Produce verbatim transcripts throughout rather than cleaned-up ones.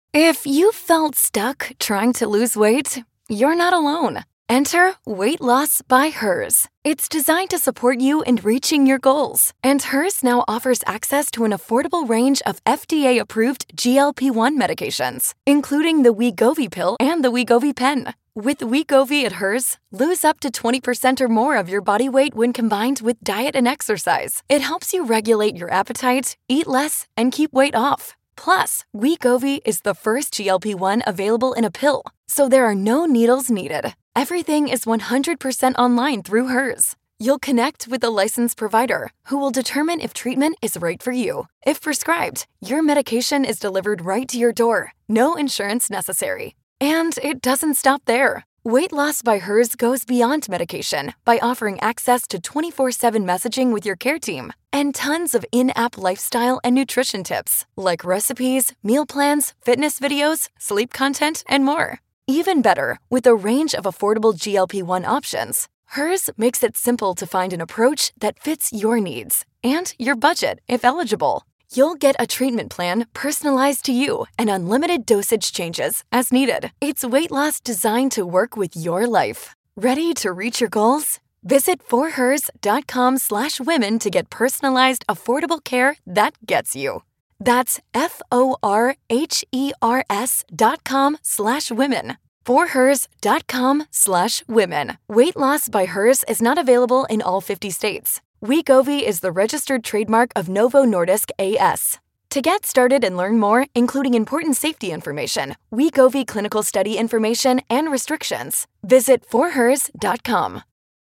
If you felt stuck trying to lose weight, you're not alone. Enter Weight Loss by Hers. It's designed to support you in reaching your goals. And Hers now offers access to an affordable range of F D A-approved G L P one medications, including the Wegovy pill and the Wegovy pen. With Wegovy at Hers, lose up to twenty percent or more of your body weight when combined with diet and exercise. It helps you regulate your appetite, eat less, and keep weight off. Plus, Wegovy is the first G L P one available in a pill, so there are no needles needed. Everything is one hundred percent online through Hers. You'll connect with a licensed provider who will determine if treatment is right for you. If prescribed, your medication is delivered right to your door. No insurance necessary. And it doesn't stop there. Weight Loss by Hers goes beyond medication by offering access to twenty-four seven messaging with your care team and tons of in-app lifestyle and nutrition tips like recipes, meal plans, fitness videos, sleep content, and more. Even better, with a range of affordable G L P one options, Hers makes it simple to find an approach that fits your needs and your budget if eligible. You'll get a treatment plan personalized to you and unlimited dosage changes as needed. It's weight loss designed to work with your life. Ready to reach your goals? Visit forhers.com slash women to get personalized, affordable care that gets you. That's F-O-R-H-E-R-S dot com slash women. forhers.com slash women. Weight Loss by Hers is not available in all fifty states. Wegovy is the registered trademark of Novo Nordisk A S. To get started and learn more, including important safety information, Wegovy clinical study information, and restrictions, visit forhers dot com.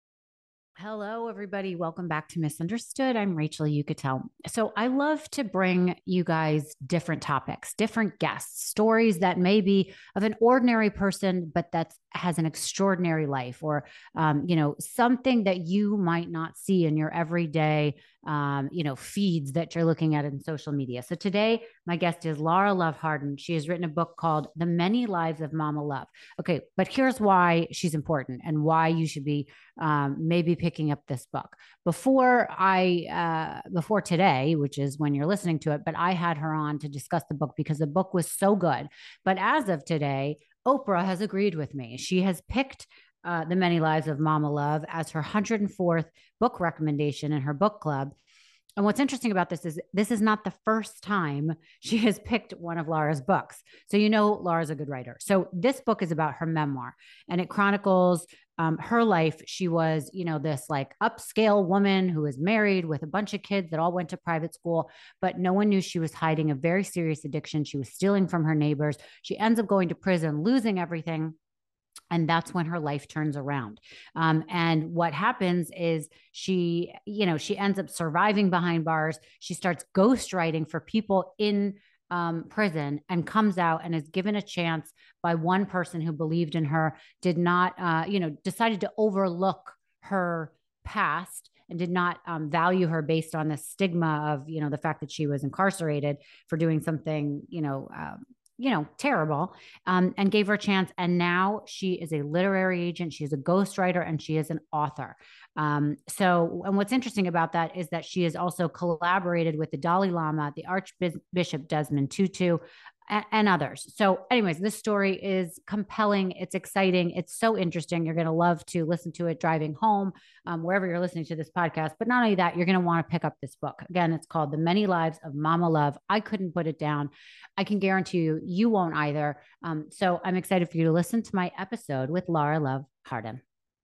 Hello, everybody. Welcome back to Misunderstood. I'm Rachel Uchitel. So I love to bring you guys different topics, different guests, stories that may be of an ordinary person, but that has an extraordinary life, or, um, you know, something that you might not see in your everyday, um, you know, feeds that you're looking at in social media. So today, my guest is Lara Love Hardin. She has written a book called The Many Lives of Mama Love. Okay, but here's why she's important and why you should be um, maybe picking up this book. Before I, uh, before today, which is when you're listening to it, but I had her on to discuss the book because the book was so good. But as of today, Oprah has agreed with me. She has picked uh, The Many Lives of Mama Love as her one hundred fourth book recommendation in her book club. And what's interesting about this is this is not the first time she has picked one of Lara's books. So, you know, Lara's a good writer. So this book is about her memoir, and it chronicles um, her life. She was, you know, this like upscale woman who was married with a bunch of kids that all went to private school, but no one knew she was hiding a very serious addiction. She was stealing from her neighbors. She ends up going to prison, losing everything. And that's when her life turns around. Um, and what happens is she, you know, she ends up surviving behind bars. She starts ghostwriting for people in um, prison and comes out and is given a chance by one person who believed in her, did not, uh, you know, decided to overlook her past and did not um, value her based on the stigma of, you know, the fact that she was incarcerated for doing something, you know, um, you know, terrible, um, and gave her a chance. And now she is a literary agent. She is a ghostwriter and she is an author. Um, so, and what's interesting about that is that she has also collaborated with the Dalai Lama, the Archbishop Desmond Tutu, and, and others. So anyways, this story is compelling. It's exciting. It's so interesting. You're going to love to listen to it driving home, um, wherever you're listening to this podcast. But not only that, you're going to want to pick up this book. Again, it's called The Many Lives of Mama Love. I couldn't put it down. I can guarantee you, you won't either. Um, so I'm excited for you to listen to my episode with Lara Love Hardin.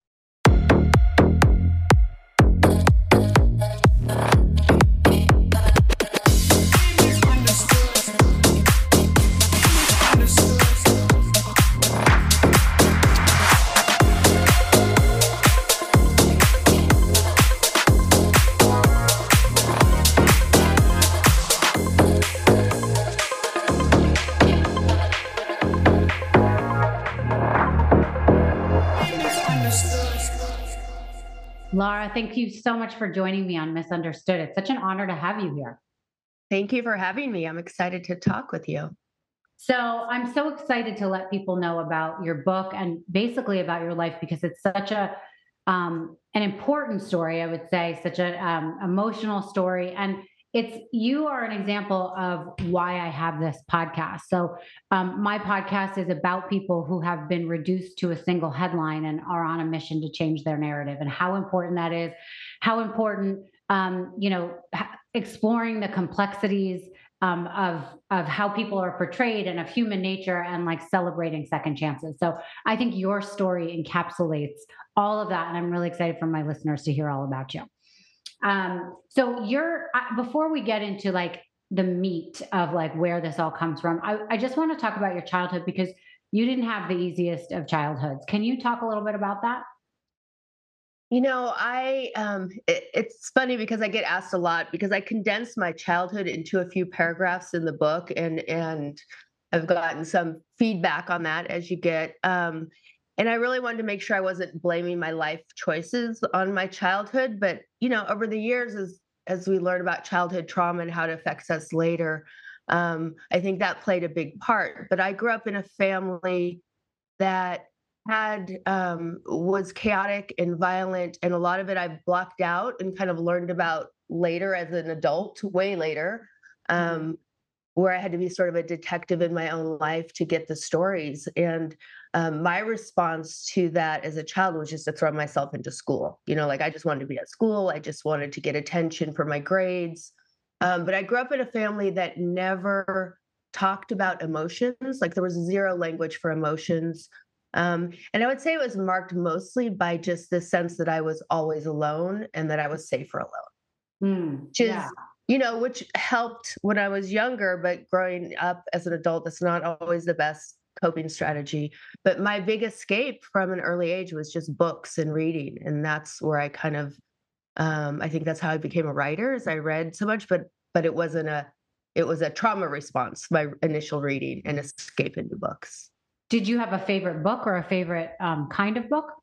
Lara, thank you so much for joining me on Misunderstood. It's such an honor to have you here. Thank you for having me. I'm excited to talk with you. So I'm so excited to let people know about your book and basically about your life, because it's such a um, an important story, I would say, such an um, emotional story. And it's, you are an example of why I have this podcast. So, um, my podcast is about people who have been reduced to a single headline and are on a mission to change their narrative, and how important that is, how important, um, you know, ha- exploring the complexities um, of of how people are portrayed and of human nature, and like celebrating second chances. So I think your story encapsulates all of that, and I'm really excited for my listeners to hear all about you. Um, so you're uh, before we get into like the meat of like where this all comes from, I, I just want to talk about your childhood, because you didn't have the easiest of childhoods. Can you talk a little bit about that? You know, I um it, it's funny because I get asked a lot because I condensed my childhood into a few paragraphs in the book, and and I've gotten some feedback on that, as you get. Um and I really wanted to make sure I wasn't blaming my life choices on my childhood, but you know, over the years as as we learn about childhood trauma and how it affects us later, um I think that played a big part. But I grew up in a family that had um, was chaotic and violent, and a lot of it I've blocked out and kind of learned about later as an adult, way later, Mhm. um, where I had to be sort of a detective in my own life to get the stories. And um, my response to that as a child was just to throw myself into school. You know, like I just wanted to be at school. I just wanted to get attention for my grades. Um, but I grew up in a family that never talked about emotions. Like there was zero language for emotions. Um, and I would say it was marked mostly by just the sense that I was always alone and that I was safer alone, Mm, which yeah. is, you know, which helped when I was younger, but growing up as an adult, that's not always the best coping strategy. But my big escape from an early age was just books and reading. And that's where I kind of, um, I think that's how I became a writer, is I read so much, but, but it wasn't a, it was a trauma response, my initial reading and escape into books. Did you have a favorite book or a favorite um, kind of book?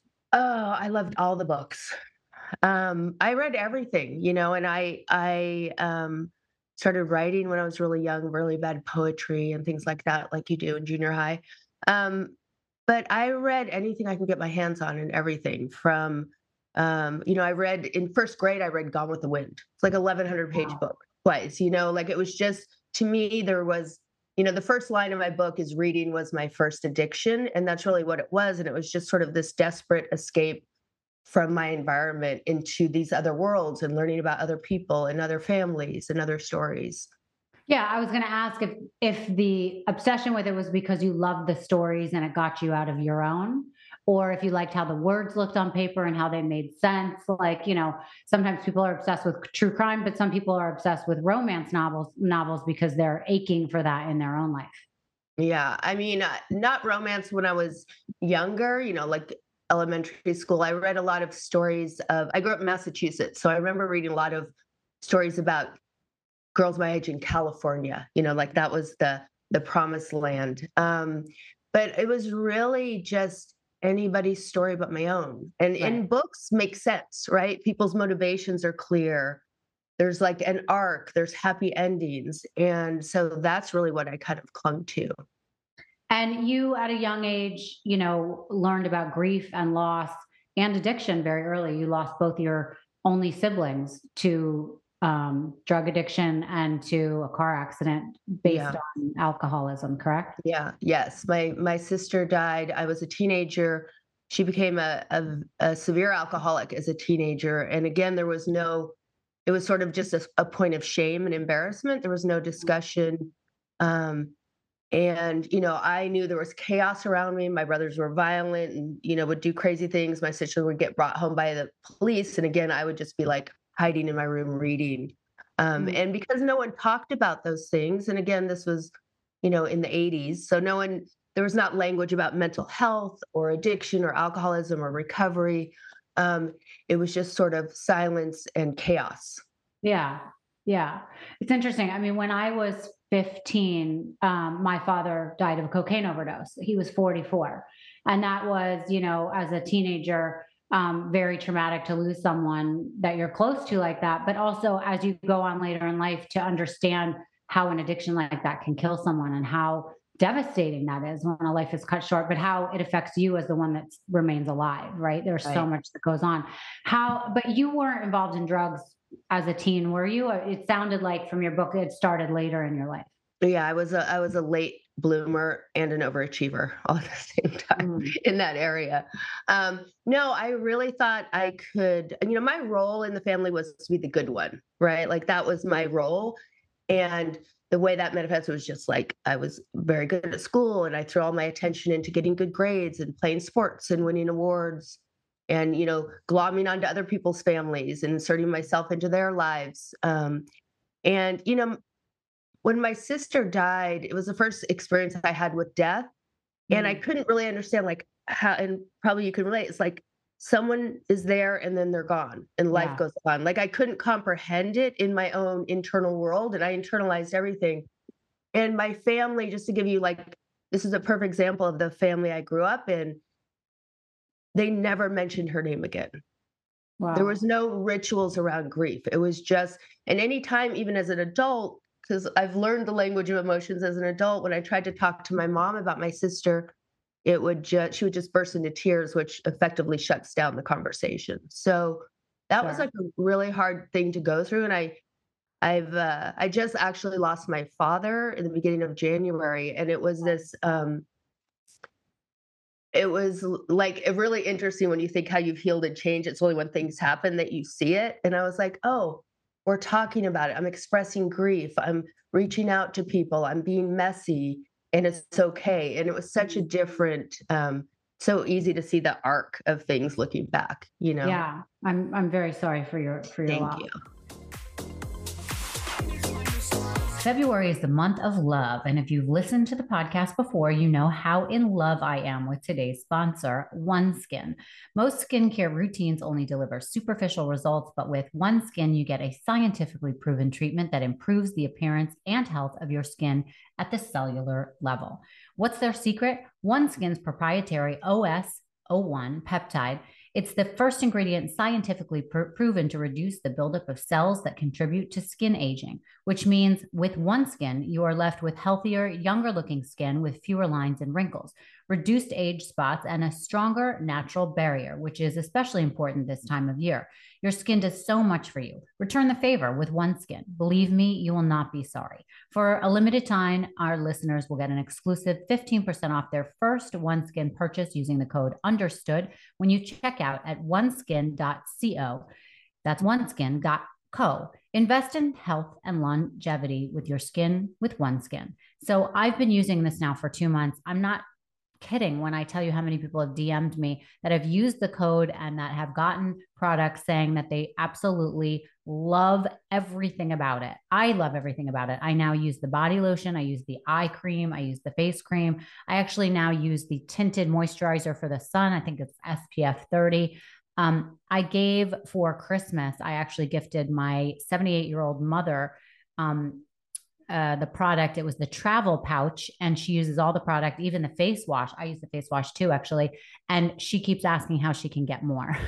Oh, I loved all the books. Um, I read everything, you know, and I I um, started writing when I was really young, really bad poetry and things like that, like you do in junior high. Um, but I read anything I could get my hands on, and everything from, um, you know, I read in first grade, I read Gone with the Wind. It's like eleven hundred page Wow. book twice, you know, like it was just, to me, there was, you know, the first line of my book is reading was my first addiction. And that's really what it was. And it was just sort of this desperate escape from my environment into these other worlds and learning about other people and other families and other stories. Yeah, I was going to ask if if the obsession with it was because you loved the stories and it got you out of your own, or if you liked how the words looked on paper and how they made sense. Like, you know, sometimes people are obsessed with true crime, but some people are obsessed with romance novels novels because they're aching for that in their own life. Yeah, I mean, uh, not romance when I was younger, you know, like elementary school. I read a lot of stories of, I grew up in Massachusetts. So I remember reading a lot of stories about girls my age in California, you know, like that was the the promised land. Um, but it was really just anybody's story but my own. And Right. in books make sense, right? People's motivations are clear. There's like an arc, there's happy endings. And so that's really what I kind of clung to. And you, at a young age, you know, learned about grief and loss and addiction very early. You lost both your only siblings to um, drug addiction and to a car accident based Yeah. on alcoholism, correct? Yeah. Yes. My my sister died. I was a teenager. She became a, a, a severe alcoholic as a teenager. And again, there was no, it was sort of just a, a point of shame and embarrassment. There was no discussion. Um, and, you know, I knew there was chaos around me. My brothers were violent and, you know, would do crazy things. My sister would get brought home by the police. And again, I would just be like hiding in my room reading. Um, Mm. and because no one talked about those things, and again, this was, you know, in the eighties. So no one, there was not language about mental health or addiction or alcoholism or recovery. Um, it was just sort of silence and chaos. Yeah. Yeah. It's interesting. I mean, when I was fifteen, um, my father died of a cocaine overdose. He was forty-four. And that was, you know, as a teenager, um, very traumatic to lose someone that you're close to like that. But also, as you go on later in life, to understand how an addiction like that can kill someone and how devastating that is when a life is cut short, but how it affects you as the one that remains alive, right? There's so Right. much that goes on. How, but you weren't involved in drugs as a teen, were you? It sounded like from your book, it started later in your life. Yeah, I was a I was a late bloomer and an overachiever all at the same time Mm. in that area. Um, no, I really thought I could, you know, my role in the family was to be the good one, right? Like that was my role. And the way that manifested was just like I was very good at school and I threw all my attention into getting good grades and playing sports and winning awards and, you know, glomming onto other people's families and inserting myself into their lives. Um, and, you know, when my sister died, it was the first experience I had with death, and I Mm. couldn't really understand, like, how and probably you can relate, it's like someone is there and then they're gone and life Yeah. goes on. Like, I couldn't comprehend it in my own internal world, and I internalized everything. And my family, just to give you, like this is a perfect example of the family I grew up in, they never mentioned her name again. There Wow. was no rituals around grief. It was just and anytime, even as an adult, because I've learned the language of emotions as an adult, when I tried to talk to my mom about my sister, it would just she would just burst into tears, which effectively shuts down the conversation. So that was Sure. like a really hard thing to go through. And I I've uh, I just actually lost my father in the beginning of January, and it was this um it was l like, uh, really interesting when you think how you've healed and changed, it's only when things happen that you see it, and I was like, "Oh, we're talking about it, I'm expressing grief, I'm reaching out to people, I'm being messy, and it's okay," and it was such a different, um so easy to see the arc of things looking back, you know? Yeah. I'm I'm very sorry for your for your Thank you. loss. February is the month of love. And if you've listened to the podcast before, you know how in love I am with today's sponsor, OneSkin. Most skincare routines only deliver superficial results, but with OneSkin, you get a scientifically proven treatment that improves the appearance and health of your skin at the cellular level. What's their secret? OneSkin's proprietary O S zero one peptide. It's the first ingredient scientifically pr- proven to reduce the buildup of cells that contribute to skin aging, which means with OneSkin, you are left with healthier, younger looking skin with fewer lines and wrinkles, reduced age spots, and a stronger natural barrier, which is especially important this time of year. Your skin does so much for you. Return the favor with OneSkin. Believe me, you will not be sorry. For a limited time, our listeners will get an exclusive fifteen percent off their first OneSkin purchase using the code UNDERSTOOD when you check out at oneskin dot co. That's oneskin dot co. Invest in health and longevity with your skin with OneSkin. So I've been using this now for two months. I'm not kidding when I tell you how many people have D M'd me that have used the code and that have gotten products saying that they absolutely love everything about it. I love everything about it. I now use the body lotion. I use the eye cream. I use the face cream. I actually now use the tinted moisturizer for the sun. I think it's S P F thirty. Um, I gave for Christmas, I actually gifted my seventy-eight year old mother um, uh, the product. It was the travel pouch, and she uses all the product, even the face wash. I use the face wash too, actually. And she keeps asking how she can get more.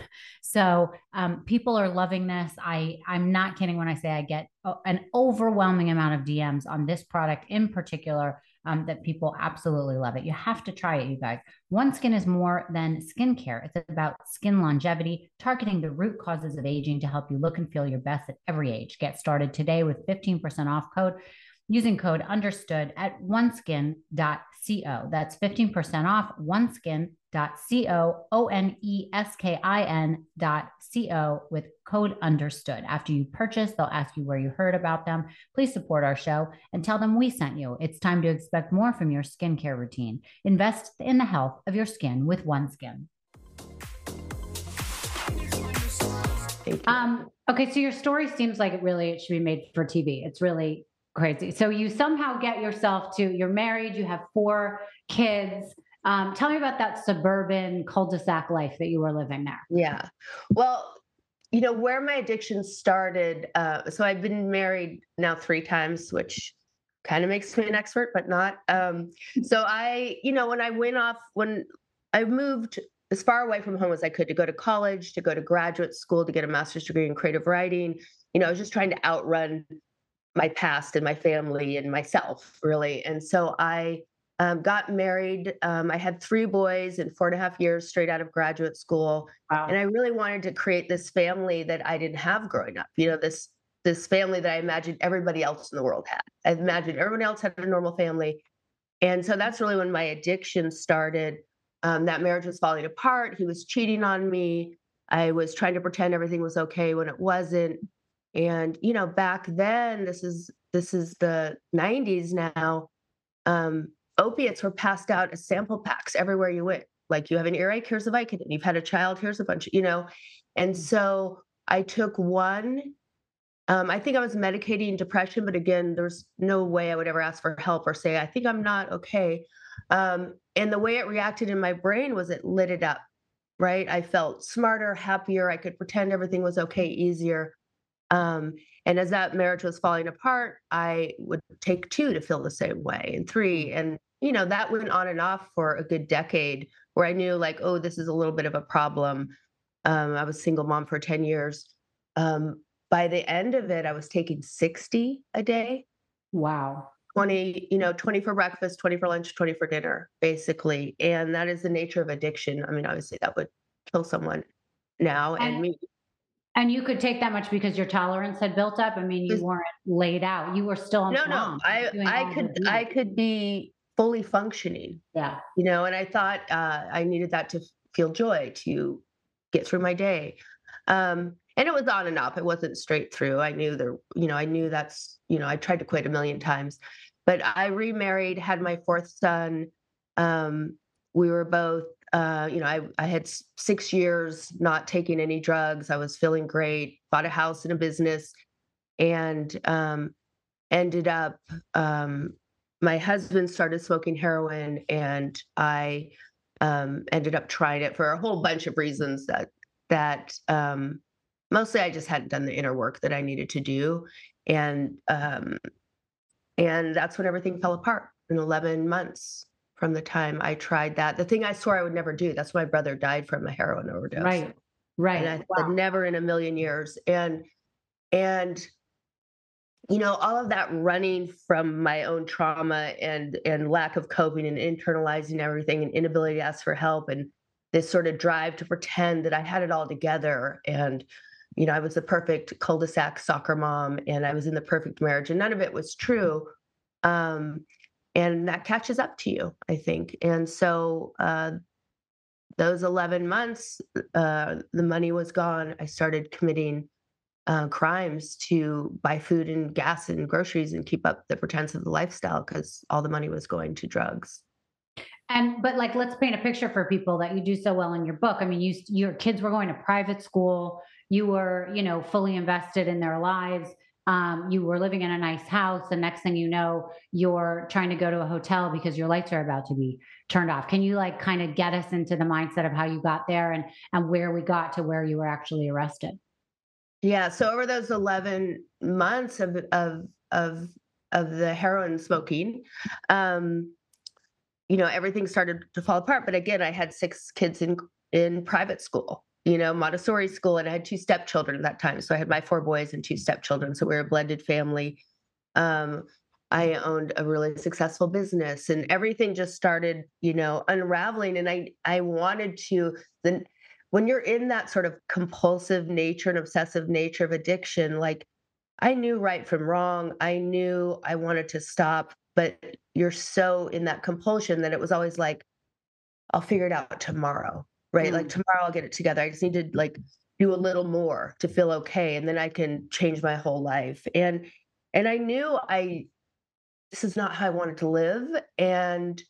So um, people are loving this. I I'm not kidding when I say I get an overwhelming amount of D Ms on this product in particular. Um, that people absolutely love it. You have to try it, you guys. OneSkin is more than skincare. It's about skin longevity, targeting the root causes of aging to help you look and feel your best at every age. Get started today with fifteen percent off code using code UNDERSTOOD at oneskin dot co. That's fifteen percent off oneskin dot co, O N E S K I N dot co with code UNDERSTOOD. After you purchase, they'll ask you where you heard about them. Please support our show and tell them we sent you. It's time to expect more from your skincare routine. Invest in the health of your skin with OneSkin. Um, okay, so your story seems like it really it should be made for T V. It's really crazy. So you somehow get yourself to, you're married, you have four kids. Um, tell me about that suburban cul-de-sac life that you were living there. Yeah. Well, you know, where my addiction started, uh, so I've been married now three times, which kind of makes me an expert, but not. Um, so I, you know, when I went off, when I moved as far away from home as I could to go to college, to go to graduate school, to get a master's degree in creative writing, you know, I was just trying to outrun my past and my family and myself, really. And so I um, got married. Um, I had three boys in four and a half years straight out of graduate school. And Wow. I really wanted to create this family that I didn't have growing up. You know, this this family that I imagined everybody else in the world had. I imagined everyone else had a normal family. And so that's really when my addiction started. Um, that marriage was falling apart. He was cheating on me. I was trying to pretend everything was okay when it wasn't. And you know, back then, this is this is the nineties now. Um, Opiates were passed out as sample packs everywhere you went. Like, you have an earache, here's a Vicodin. You've had a child, here's a bunch, you know. And so I took one. Um, I think I was medicating depression, but again, there's no way I would ever ask for help or say, I think I'm not okay. Um, and the way it reacted in my brain was it lit it up, right? I felt smarter, happier. I could pretend everything was okay easier. Um, and as that marriage was falling apart, I would take two to feel the same way, and three. And, you know, that went on and off for a good decade where I knew, like, oh, this is a little bit of a problem. Um, I was single mom for ten years. Um, by the end of it, I was taking sixty a day, Wow. twenty, you know, twenty for breakfast, twenty for lunch, twenty for dinner, basically. And that is the nature of addiction. I mean, obviously that would kill someone now and And me. and you could take that much because your tolerance had built up. I mean, you weren't laid out. You were still a No, no, mom I doing I all the could I duties. could be fully functioning, Yeah. you know, and I thought, uh, I needed that to f feel joy, to get through my day. Um, and it was on and off, it wasn't straight through. I knew there you know, I knew that's you know, I tried to quit a million times. But I remarried, had my fourth son. Um, we were both, uh, you know, I I had s six years not taking any drugs, I was feeling great, bought a house and a business, and, um ended up um my husband started smoking heroin, and I um ended up trying it for a whole bunch of reasons that that um mostly I just hadn't done the inner work that I needed to do. And um and that's when everything fell apart in eleven months from the time I tried that. The thing I swore I would never do. That's why my brother died from a heroin overdose. Right. And Right. I said Wow. never in a million years. And and you know, all of that running from my own trauma and and lack of coping and internalizing everything and inability to ask for help, and this sort of drive to pretend that I had it all together. And you know, I was the perfect cul-de-sac soccer mom, and I was in the perfect marriage, and none of it was true. Um, and that catches up to you, I think. And so uh, those eleven months, uh, the money was gone. I started committing uh, crimes to buy food and gas and groceries and keep up the pretense of the lifestyle because all the money was going to drugs. And but like, let's paint a picture for people that you do so well in your book. I mean, you your kids were going to private school. You were, you know, fully invested in their lives. Um, you were living in a nice house. The next thing you know, you're trying to go to a hotel because your lights are about to be turned off. Can you like kind of get us into the mindset of how you got there and and where we got to where you were actually arrested? Yeah. So over those eleven months of of of of the heroin smoking, um, you know, everything started to fall apart. But again, I had six kids in in private school, you know, Montessori school, and I had two stepchildren at that time. So I had my four boys and two stepchildren. So we were a blended family. Um, I owned a really successful business, and everything just started, you know, unraveling. And I I wanted to then when you're in that sort of compulsive nature and obsessive nature of addiction, like I knew right from wrong. I knew I wanted to stop, but you're so in that compulsion that it was always like, I'll figure it out tomorrow, right? Like Mm. tomorrow I'll get it together. I just need to like do a little more to feel okay, and then I can change my whole life. And and I knew I this is not how I wanted to live. And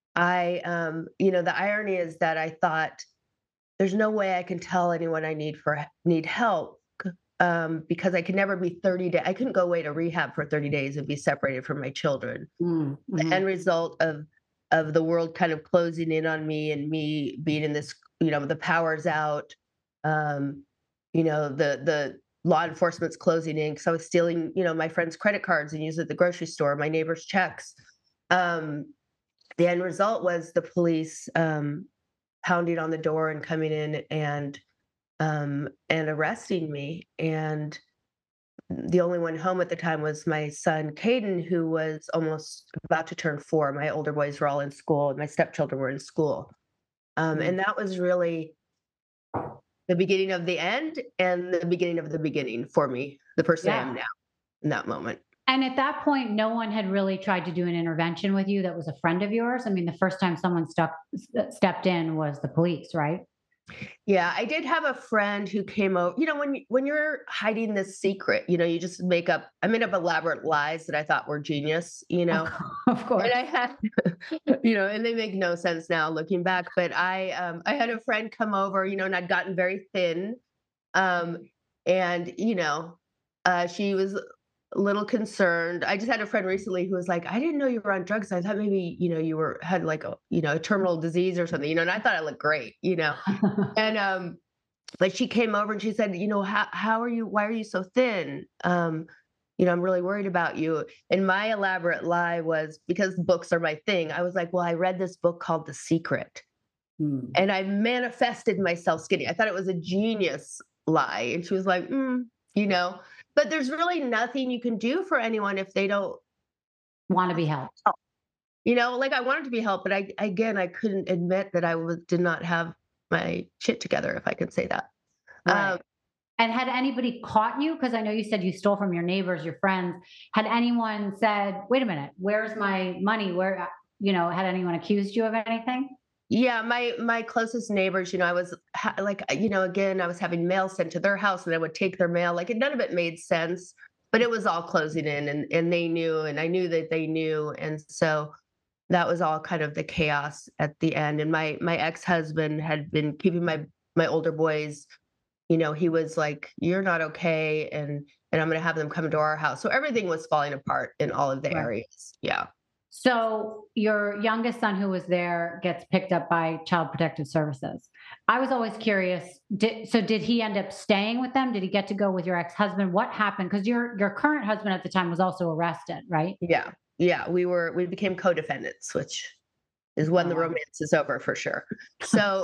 I um, you know, the irony is that I thought there's no way I can tell anyone I need for need help, um, because I could never be thirty days. I couldn't go away to rehab for thirty days and be separated from my children. Mm, The mhm. end result of of the world kind of closing in on me and me being in this, you know, the power's out. Um, you know, the the law enforcement's closing in because I was stealing, you know, my friends' credit cards and using it at the grocery store, my neighbors' checks. Um, the end result was the police um, pounding on the door and coming in and um, and arresting me. And the only one home at the time was my son, Caden, who was almost about to turn four. My older boys were all in school, and my stepchildren were in school. Um, Mm. and that was really the beginning of the end and the beginning of the beginning for me, the person I am Yeah. now in that moment. And at that point, no one had really tried to do an intervention with you that was a friend of yours. I mean, the first time someone stuck, s- stepped in was the police, right? Yeah, I did have a friend who came over. You know, when you- when you're hiding this secret, you know, you just make up. I made up elaborate lies that I thought were genius. You Of, know, course, of and course. I had, you know, and they make no sense now looking back. But I, um, I had a friend come over. You know, and I'd gotten very thin, um, and you know, uh, she was a little concerned. I just had a friend recently who was like, "I didn't know you were on drugs. I thought maybe, you know, you were had like a, you know, a terminal disease or something." You know, and I thought I looked great. You know, and um, but she came over and she said, "You know, how how are you? Why are you so thin? Um, you know, I'm really worried about you." And my elaborate lie was because books are my thing. I was like, "Well, I read this book called The Secret, Hmm. and I manifested myself skinny." I thought it was a genius lie, and she was like, mm, "You know." But there's really nothing you can do for anyone if they don't Want to be helped. help. You know, like I wanted to be helped, but I again I couldn't admit that I was did not have my shit together, if I could say that. Um, Right. And had anybody caught you? Because I know you said you stole from your neighbors, your friends. Had anyone said, wait a minute, where's my money? Where, uh, you know, had anyone accused you of anything? Yeah, my my closest neighbors, you know, I was ha- like, uh, you know, again, I was having mail sent to their house, and I would take their mail. Like, none of it made sense, but it was all closing in, and and they knew, and I knew that they knew, and so that was all kind of the chaos at the end. And my my ex husband had been keeping my my older boys. You know, he was like, "You're not okay," and and I'm going to have them come to our house. So everything was falling apart in all of the Right. areas. Yeah. So your youngest son who was there gets picked up by Child Protective Services. I was always curious. Did, so did he end up staying with them? Did he get to go with your ex-husband? What happened? Because your your current husband at the time was also arrested, right? Yeah. Yeah, we were we became co-defendants, which is when Oh the wow. romance is over for sure. So,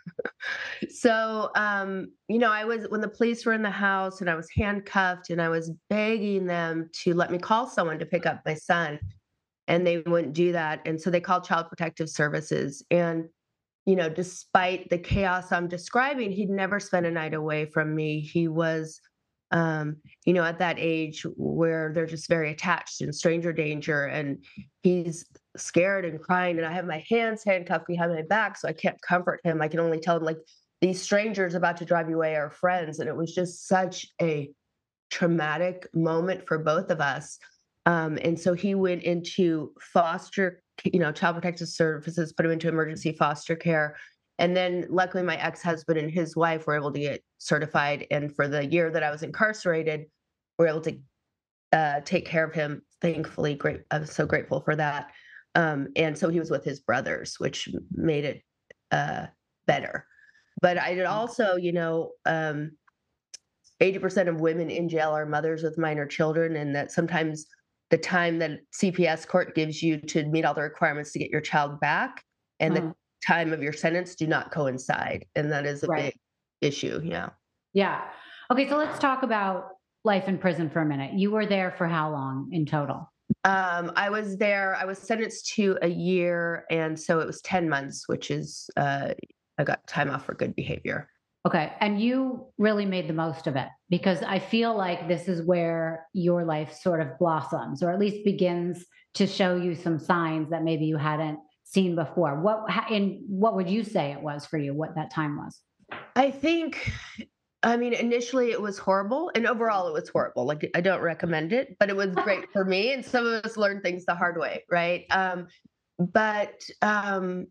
so um, you know, I was when the police were in the house and I was handcuffed and I was begging them to let me call someone to pick up my son, and they wouldn't do that. And so they called Child Protective Services. And you know, despite the chaos I'm describing, he'd never spent a night away from me. He was, um, you know, at that age where they're just very attached and stranger danger, and he's scared and crying. And I have my hands handcuffed behind my back, so I can't comfort him. I can only tell him like these strangers about to drive you away are friends, and it was just such a traumatic moment for both of us. Um, and so he went into foster, you know, Child Protective Services, put him into emergency foster care. And then luckily my ex-husband and his wife were able to get certified. And for the year that I was incarcerated, were able to uh, take care of him. Thankfully, great. I was so grateful for that. Um, and so he was with his brothers, which made it uh, better. But I did also, you know, um, eighty percent of women in jail are mothers with minor children, and that sometimes the time that C P S court gives you to meet all the requirements to get your child back and the Mm, time of your sentence do not coincide. And that is a right. big issue. Yeah. Yeah. Okay, so let's talk about life in prison for a minute. You were there for how long in total? Um, I was there, I was sentenced to a year. And so it was ten months, which is, uh, I got time off for good behavior. Okay. And you really made the most of it because I feel like this is where your life sort of blossoms or at least begins to show you some signs that maybe you hadn't seen before. What ha- and what would you say it was for you, what that time was? I think, I mean, initially it was horrible, and overall it was horrible. Like, I don't recommend it, but it was great for me. And some of us learn things the hard way, right? Um, but um,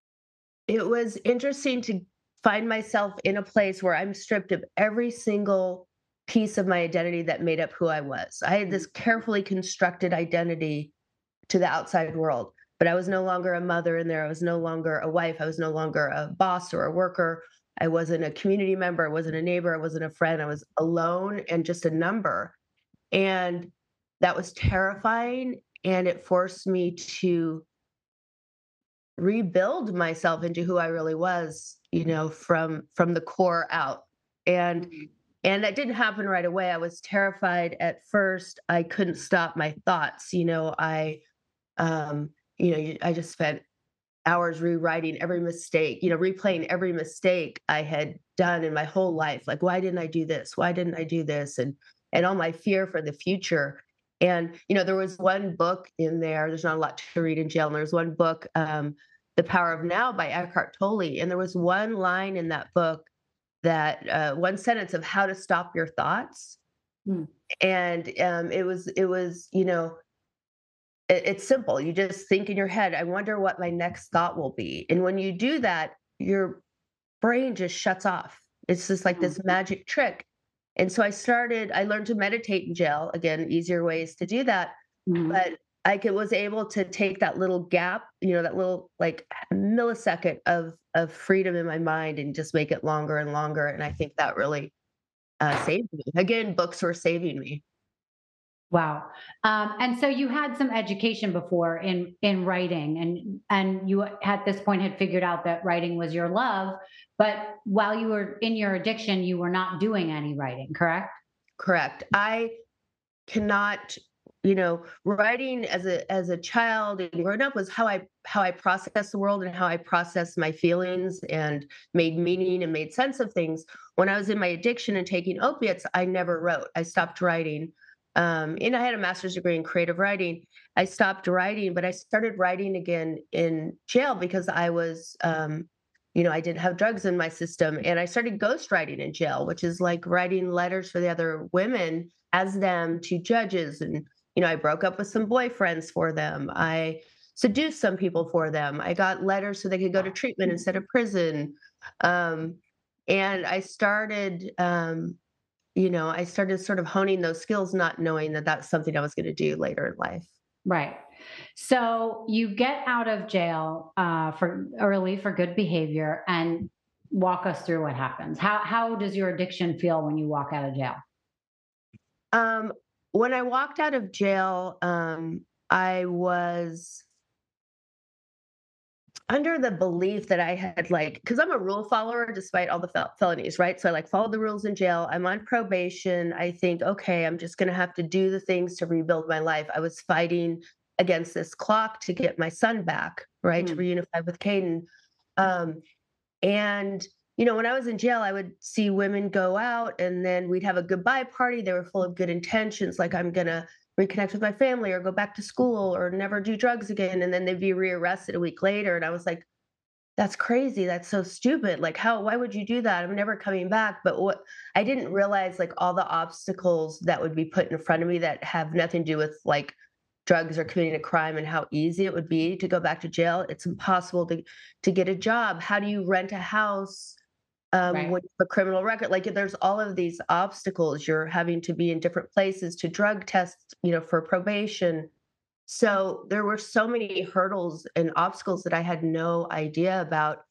it was interesting to find myself in a place where I'm stripped of every single piece of my identity that made up who I was. I had this carefully constructed identity to the outside world, but I was no longer a mother in there. I was no longer a wife. I was no longer a boss or a worker. I wasn't a community member. I wasn't a neighbor. I wasn't a friend. I was alone and just a number. And that was terrifying. And it forced me to rebuild myself into who I really was, you know, from from the core out. And And that didn't happen right away. I was terrified at first. I couldn't stop my thoughts. You know, I, um, you know, you- I just spent hours rewriting every mistake, you know, replaying every mistake I had done in my whole life. Like, why didn't I do this? Why didn't I do this? And and all my fear for the future. And you know, there was one book in there. There's not a lot to read in jail. And there was one book, um, "The Power of Now" by Eckhart Tolle. And there was one line in that book that uh, one sentence of how to stop your thoughts. Hmm. And um, it was it was you know it- it's simple. You just think in your head, I wonder what my next thought will be. And when you do that, your brain just shuts off. It's just like this magic trick. And so I started, I learned to meditate in jail. Again, easier ways to do that. Mhm. But I could, was able to take that little gap, you know, that little like millisecond of of freedom in my mind and just make it longer and longer. And I think that really uh, saved me. Again, books were saving me. Wow. Um, and so you had some education before in in writing, and and you at this point had figured out that writing was your love. But while you were in your addiction, you were not doing any writing, correct? Correct. I cannot, you know, writing as a as a child and growing up was how I how I processed the world and how I processed my feelings and made meaning and made sense of things. When I was in my addiction and taking opiates, I never wrote. I stopped writing. Um, and I had a master's degree in creative writing. I stopped writing, but I started writing again in jail because I was um, you know, I didn't have drugs in my system. And I started ghostwriting in jail, which is like writing letters for the other women as them to judges. And, you know, I broke up with some boyfriends for them. I seduced some people for them. I got letters so they could go to treatment instead of prison. Um, and I started, um, you know, I started sort of honing those skills, not knowing that that's something I was going to do later in life. Right. So you get out of jail uh, for early for good behavior, and walk us through what happens. How how does your addiction feel when you walk out of jail? Um, when I walked out of jail, um, I was under the belief that I had like, because I'm a rule follower despite all the fel- felonies, right? So I like follow the rules in jail. I'm on probation. I think, okay, I'm just going to have to do the things to rebuild my life. I was fighting against this clock to get my son back, right? To Mm. reunify with Caden. Um, and, you know, when I was in jail, I would see women go out and then we'd have a goodbye party. They were full of good intentions, like I'm going to reconnect with my family or go back to school or never do drugs again. And then they'd be rearrested a week later. And I was like, that's crazy. That's so stupid. Like, how, why would you do that? I'm never coming back. But what I didn't realize, like, all the obstacles that would be put in front of me that have nothing to do with like drugs or committing a crime and how easy it would be to go back to jail. It's impossible to to get a job. How do you rent a house um, Right. with a criminal record? Like, there's all of these obstacles. You're having to be in different places to drug test, you know, for probation. So there were so many hurdles and obstacles that I had no idea about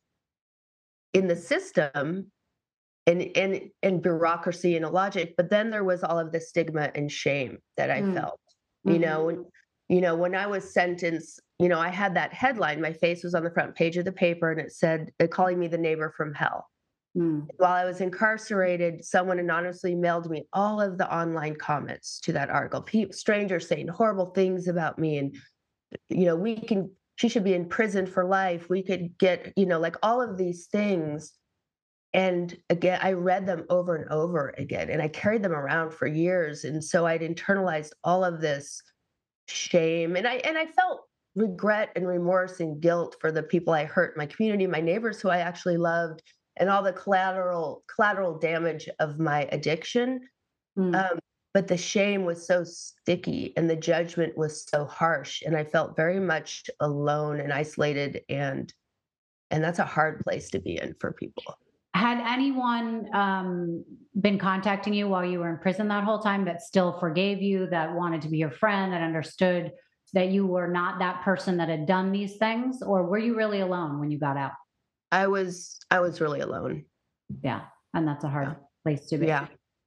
in the system and and and bureaucracy and logic. But then there was all of the stigma and shame that I Mm. felt. You Mhm. know, when you know, when I was sentenced, you know, I had that headline. My face was on the front page of the paper and it said, uh, calling me the neighbor from hell. Mm. While I was incarcerated, someone anonymously mailed me all of the online comments to that article. Pe- strangers saying horrible things about me, and you know, we can. She should be in prison for life. We could get, you know, like all of these things. And again, I read them over and over again, and I carried them around for years. And so I'd internalized all of this shame, and I and I felt regret and remorse and guilt for the people I hurt in my community, my neighbors who I actually loved, and all the collateral collateral damage of my addiction. Mm. Um, but the shame was so sticky and the judgment was so harsh, and I felt very much alone and isolated, and and that's a hard place to be in for people. Had anyone um, been contacting you while you were in prison that whole time that still forgave you, that wanted to be your friend, that understood that you were not that person that had done these things? Or were you really alone when you got out? I was I was really alone. Yeah. And that's a Yeah. hard place to be. Yeah.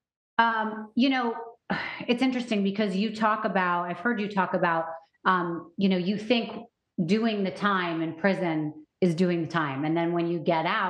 Um, you know, it's interesting because you talk about, I've heard you talk about, um, you know, you think doing the time in prison is doing the time. And then when you get out,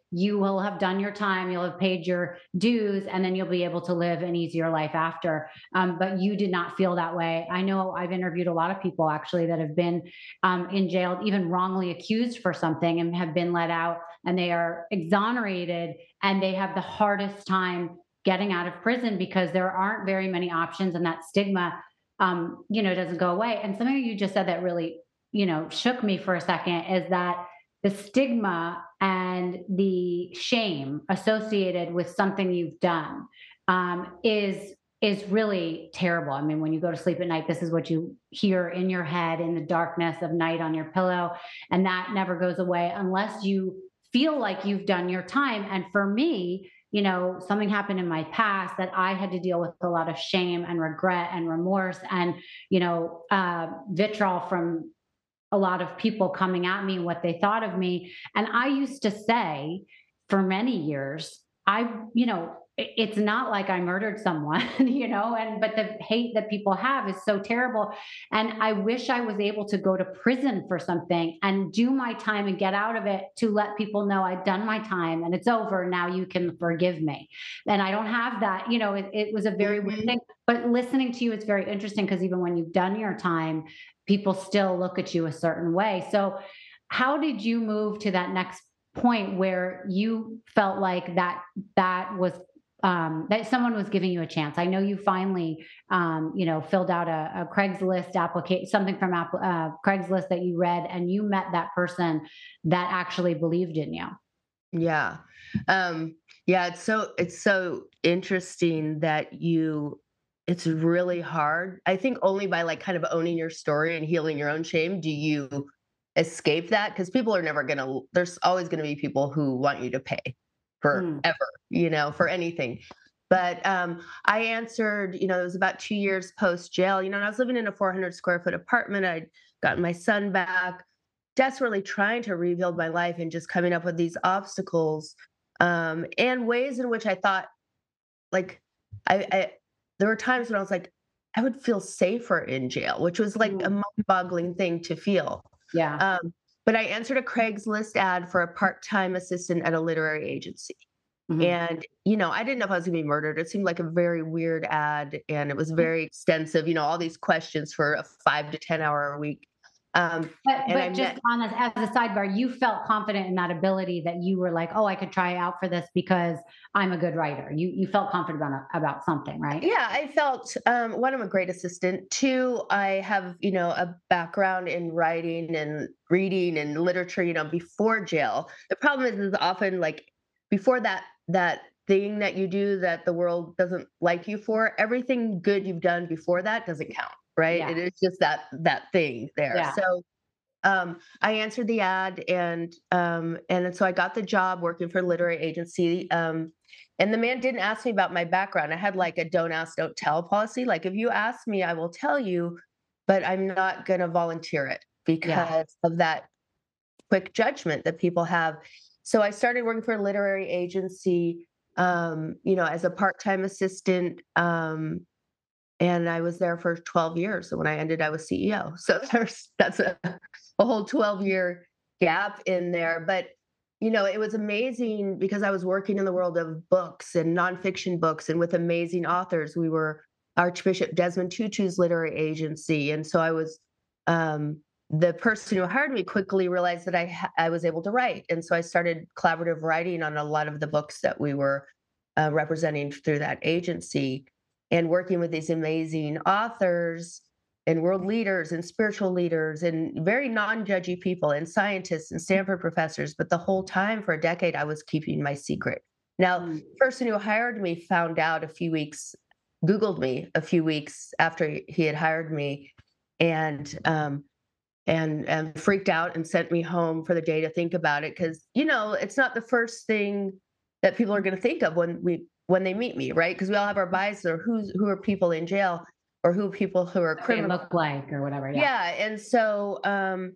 you will have done your time, you'll have paid your dues, and then you'll be able to live an easier life after. Um, but you did not feel that way. I know I've interviewed a lot of people actually that have been um, in jail, even wrongly accused for something, and have been let out, and they are exonerated, and they have the hardest time getting out of prison because there aren't very many options, and that stigma, um, you know, doesn't go away. And something you just said that really, you know, shook me for a second is that the stigma and the shame associated with something you've done um, is is really terrible. I mean, when you go to sleep at night, this is what you hear in your head in the darkness of night on your pillow, and that never goes away unless you feel like you've done your time. And for me, you know, something happened in my past that I had to deal with a lot of shame and regret and remorse and, you know, uh, vitriol from a lot of people coming at me, what they thought of me. And I used to say for many years, I, you know, it- it's not like I murdered someone, you know, and but the hate that people have is so terrible. And I wish I was able to go to prison for something and do my time and get out of it to let people know I've done my time and it's over. Now you can forgive me. And I don't have that, you know, it, it was a very weird Mhm. thing. But listening to you, it's very interesting because even when you've done your time, people still look at you a certain way. So, how did you move to that next point where you felt like that that was um, that someone was giving you a chance? I know you finally, um, you know, filled out a, a Craigslist application, something from app, uh, Craigslist that you read, and you met that person that actually believed in you. Yeah. Um, yeah, it's so it's so interesting that you it's really hard. I think only by like kind of owning your story and healing your own shame do you escape that because people are never going to there's always going to be people who want you to pay Mm. forever, you know, for anything. But um, I answered, you know, it was about two years post jail, you know, and I was living in a four hundred square foot apartment. I'd gotten my son back, desperately trying to rebuild my life and just coming up with these obstacles um, and ways in which I thought, like, I, I, there were times when I was like, I would feel safer in jail, which was like a Mm. mind-boggling thing to feel. Yeah. Um, but I answered a Craigslist ad for a part-time assistant at a literary agency. Mhm. And, you know, I didn't know if I was gonna be murdered. It seemed like a very weird ad and it was very extensive, you know, all these questions for a five to ten hour a week. Um, But and I but just met on as as a sidebar, you felt confident in that ability that you were like, "Oh, I could try out for this because I'm a good writer." You you felt confident about about something, right? Yeah, I felt um, one, I'm a great assistant. Two, I have, you know, a background in writing and reading and literature, you know, before jail. The problem is, is often like before that that thing that you do that the world doesn't like you for, everything good you've done before that doesn't count, right? Yeah. It is just that that thing there. Yeah. So um, I answered the ad and um, and so I got the job working for a literary agency. Um, and the man didn't ask me about my background. I had like a don't ask, don't tell policy. Like if you ask me, I will tell you, but I'm not going to volunteer it Yeah. because of that quick judgment that people have. So I started working for a literary agency, um, you know, as a part-time assistant. Um, and I was there for twelve years. So when I ended, I was C E O. So there's that's a, a whole twelve year gap in there. But you know, it was amazing because I was working in the world of books and nonfiction books and with amazing authors. We were Archbishop Desmond Tutu's literary agency, and so I was um, the person who hired me quickly realized that I ha- I was able to write, and so I started collaborative writing on a lot of the books that we were uh, representing through that agency and working with these amazing authors and world leaders and spiritual leaders and very non-judgy people and scientists and Stanford professors. But the whole time for a decade, I was keeping my secret. Now, Mm. the person who hired me found out a few weeks, Googled me a few weeks after he had hired me, and um, and and freaked out and sent me home for the day to think about it because you know it's not the first thing that people are going to think of when we when they meet me, right? Because we all have our biases or who's who are people in jail or who people who are What they criminals. look like or whatever. Yeah. Yeah, and so um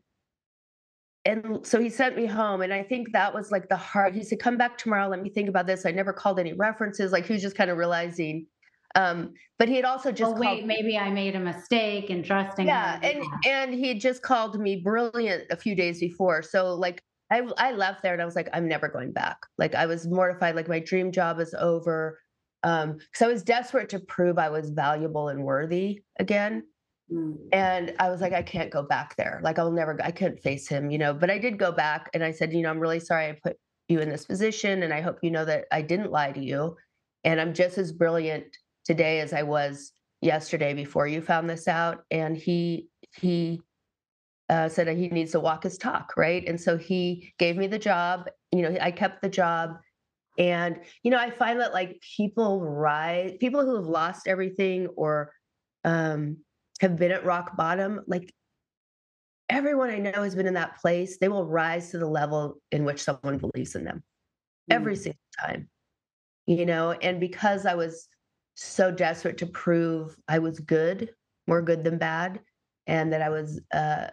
and so he sent me home and I think that was like the hard he said come back tomorrow, let me think about this. I never called any references, like he was just kind of realizing um but he had also Oh, just called wait, maybe I made a mistake in trusting yeah, him. and and he had just called me brilliant a few days before. So like I I left there and I was like, I'm never going back. Like I was mortified, like my dream job is over. Um, because I was desperate to prove I was valuable and worthy again. Mm. And I was like, I can't go back there. Like I'll never, I couldn't face him, you know. But I did go back and I said, you know, I'm really sorry I put you in this position, and I hope you know that I didn't lie to you, and I'm just as brilliant today as I was yesterday before you found this out. And he he uh, said that he needs to walk his talk, right? And so he gave me the job. You know, I kept the job. And, you know, I find that like people rise, people who have lost everything or um, have been at rock bottom, like everyone I know has been in that place. They will rise to the level in which someone believes in them mm. every single time, you know, and because I was so desperate to prove I was good, more good than bad, and that I was uh,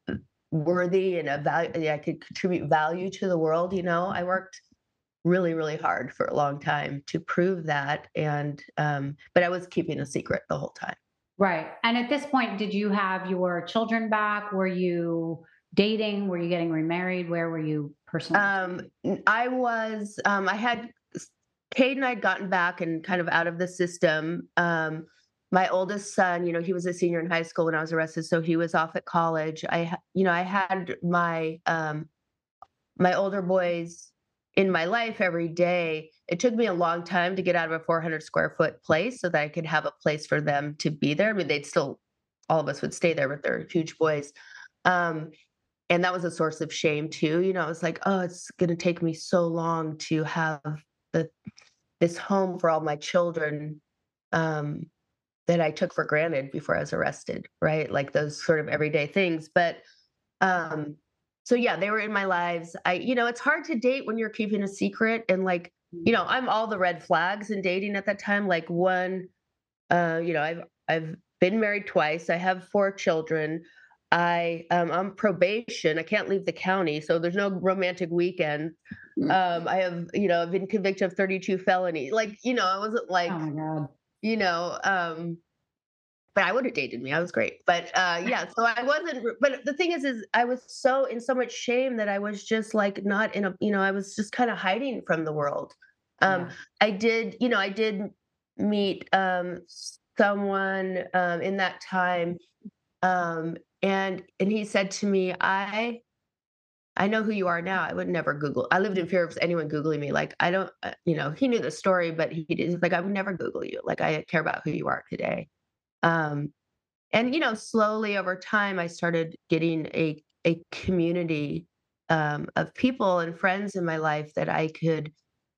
worthy and a value, I could contribute value to the world, you know, I worked really, really hard for a long time to prove that. And, um, but I was keeping a secret the whole time. Right. And at this point, did you have your children back? Were you dating? Were you getting remarried? Where were you personally? Um, I was, um, I had, Cade and I had gotten back and kind of out of the system. Um, my oldest son, you know, he was a senior in high school when I was arrested. So he was off at college. I, you know, I had my, um, my older boys in my life every day. It took me a long time to get out of a four hundred square foot place so that I could have a place for them to be there. I mean, they'd still, all of us would stay there, but they're huge boys. Um, and that was a source of shame too. You know, I was like, oh, it's going to take me so long to have the, this home for all my children um, that I took for granted before I was arrested, right? Like those sort of everyday things. But um, so yeah, they were in my lives. I, you know, it's hard to date when you're keeping a secret. And like, you know, I'm all the red flags in dating at that time. Like one, uh, you know, I've, I've been married twice. I have four children. I, um, I'm probation. I can't leave the county. So there's no romantic weekend. Um, I have, you know, I've been convicted of thirty-two felonies. Like, you know, I wasn't like, oh my God. you know, um, but I would have dated me. I was great. But uh, yeah, so I wasn't, but the thing is, is I was so in so much shame that I was just like not in a, you know, I was just kind of hiding from the world. Um, yeah. I did, you know, I did meet um, someone um, in that time. Um, and, and he said to me, I, I know who you are now. I would never Google. I lived in fear of anyone Googling me. Like, I don't, uh, you know, he knew the story, but he did. He's like, I would never Google you. Like, I care about who you are today. Um, and, you know, slowly over time, I started getting a, a community um, of people and friends in my life that I could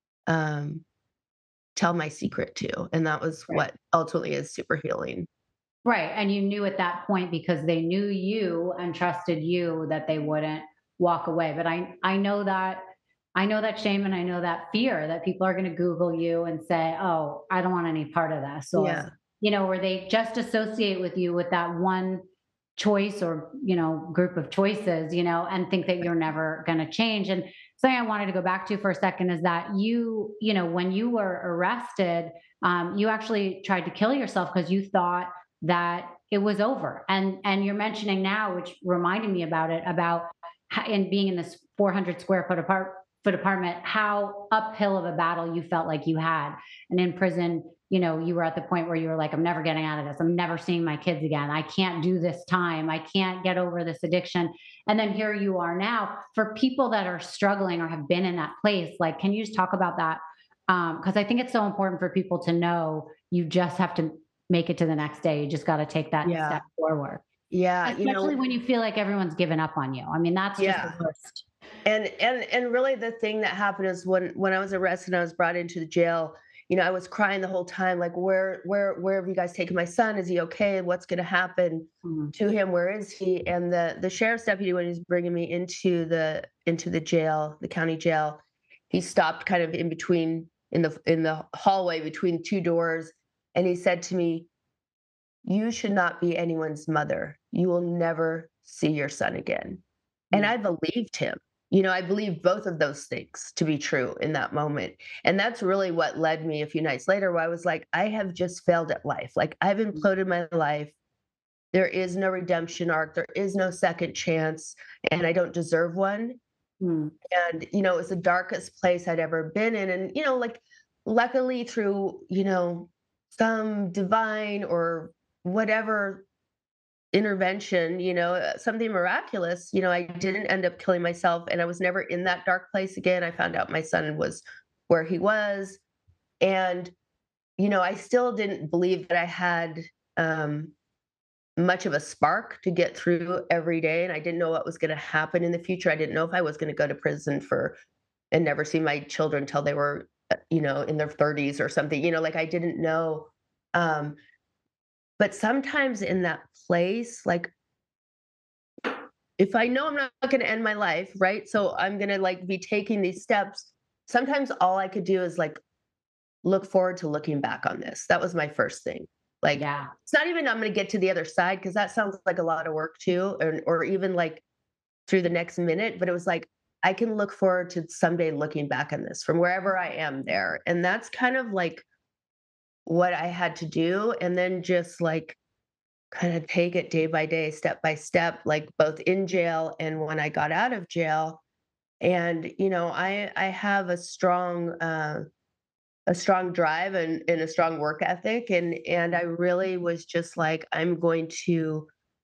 um, tell my secret to. And that was right. What ultimately is super healing. Right. And you knew at that point, because they knew you and trusted you, that they wouldn't walk away. But I, I know that, I know that shame, and I know that fear that people are going to Google you and say, oh, I don't want any part of this. Or, yeah. you know, where they just associate with you with that one choice or, you know, group of choices, you know, and think that you're never going to change. And something I wanted to go back to for a second is that you, you know, when you were arrested, um, you actually tried to kill yourself because you thought that it was over. And, and you're mentioning now, which reminded me about it, about and being in this four hundred square foot apart foot apartment, how uphill of a battle you felt like you had. And in prison, you know, you were at the point where you were like, I'm never getting out of this. I'm never seeing my kids again. I can't do this time. I can't get over this addiction. And then here you are now. For people that are struggling or have been in that place, like, can you just talk about that? Um, because I think it's so important for people to know you just have to make it to the next day. You just got to take that yeah. step forward. Yeah. Especially you know, when you feel like everyone's given up on you. I mean, that's yeah. just the worst. And, and, and really the thing that happened is when, when I was arrested and I was brought into the jail, you know, I was crying the whole time, like, where, where, where have you guys taken my son? Is he okay? What's going to happen mm-hmm. to him? Where is he? And the, the sheriff's deputy, when he's bringing me into the, into the jail, the county jail, he stopped kind of in between, in the, in the hallway between two doors. And he said to me, you should not be anyone's mother. You will never see your son again. Mm-hmm. And I believed him. You know, I believe both of those things to be true in that moment. And that's really what led me a few nights later, where I was like, I have just failed at life. Like, I've imploded my life. There is no redemption arc. There is no second chance. And I don't deserve one. Mm. And, you know, it was the darkest place I'd ever been in. And, you know, like, luckily through, you know, some divine or whatever intervention, you know, uh, something miraculous, you know, I didn't end up killing myself and I was never in that dark place again. I found out my son was where he was. And, you know, I still didn't believe that I had um, much of a spark to get through every day. And I didn't know what was going to happen in the future. I didn't know if I was going to go to prison for and never see my children till they were, uh, you know, in their thirties or something, you know, like I didn't know. Um, but sometimes in that place, like if I know I'm not going to end my life, right? So I'm going to like be taking these steps. Sometimes all I could do is like look forward to looking back on this. That was my first thing. Like, Yeah. it's not even I'm going to get to the other side because that sounds like a lot of work too, or, or even like through the next minute. But it was like, I can look forward to someday looking back on this from wherever I am there. And that's kind of like what I had to do. And then just like kind of take it day by day, step by step, like both in jail and when I got out of jail. And, you know, I I have a strong uh a strong drive and, and a strong work ethic. And and I really was just like, I'm going to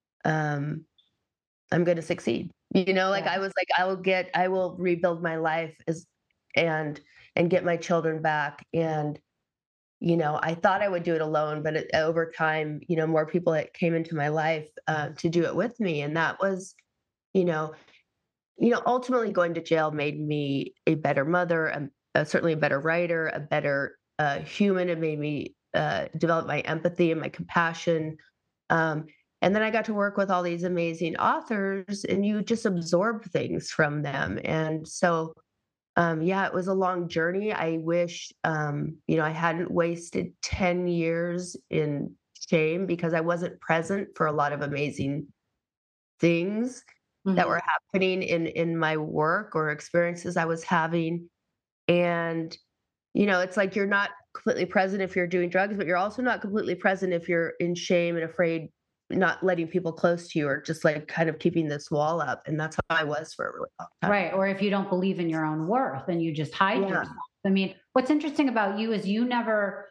um I'm going to succeed. You know, like Yeah. I was like, I will get, I will rebuild my life as and and get my children back. And, you know, I thought I would do it alone, but it, over time, you know, more people that came into my life uh, to do it with me. And that was, you know, you know, ultimately going to jail made me a better mother, a, a, certainly a better writer, a better uh, human. It made me uh, develop my empathy and my compassion. Um, and then I got to work with all these amazing authors, and you just absorb things from them. And so, um, yeah, it was a long journey. I wish, um, you know, I hadn't wasted ten years in shame because I wasn't present for a lot of amazing things that Mhm. were happening in in my work or experiences I was having. And, you know, it's like you're not completely present if you're doing drugs, but you're also not completely present if you're in shame and afraid, not letting people close to you or just like kind of keeping this wall up. And that's how I was for a really long time. Right. Or if you don't believe in your own worth and you just hide Yeah. yourself. I mean, what's interesting about you is you never,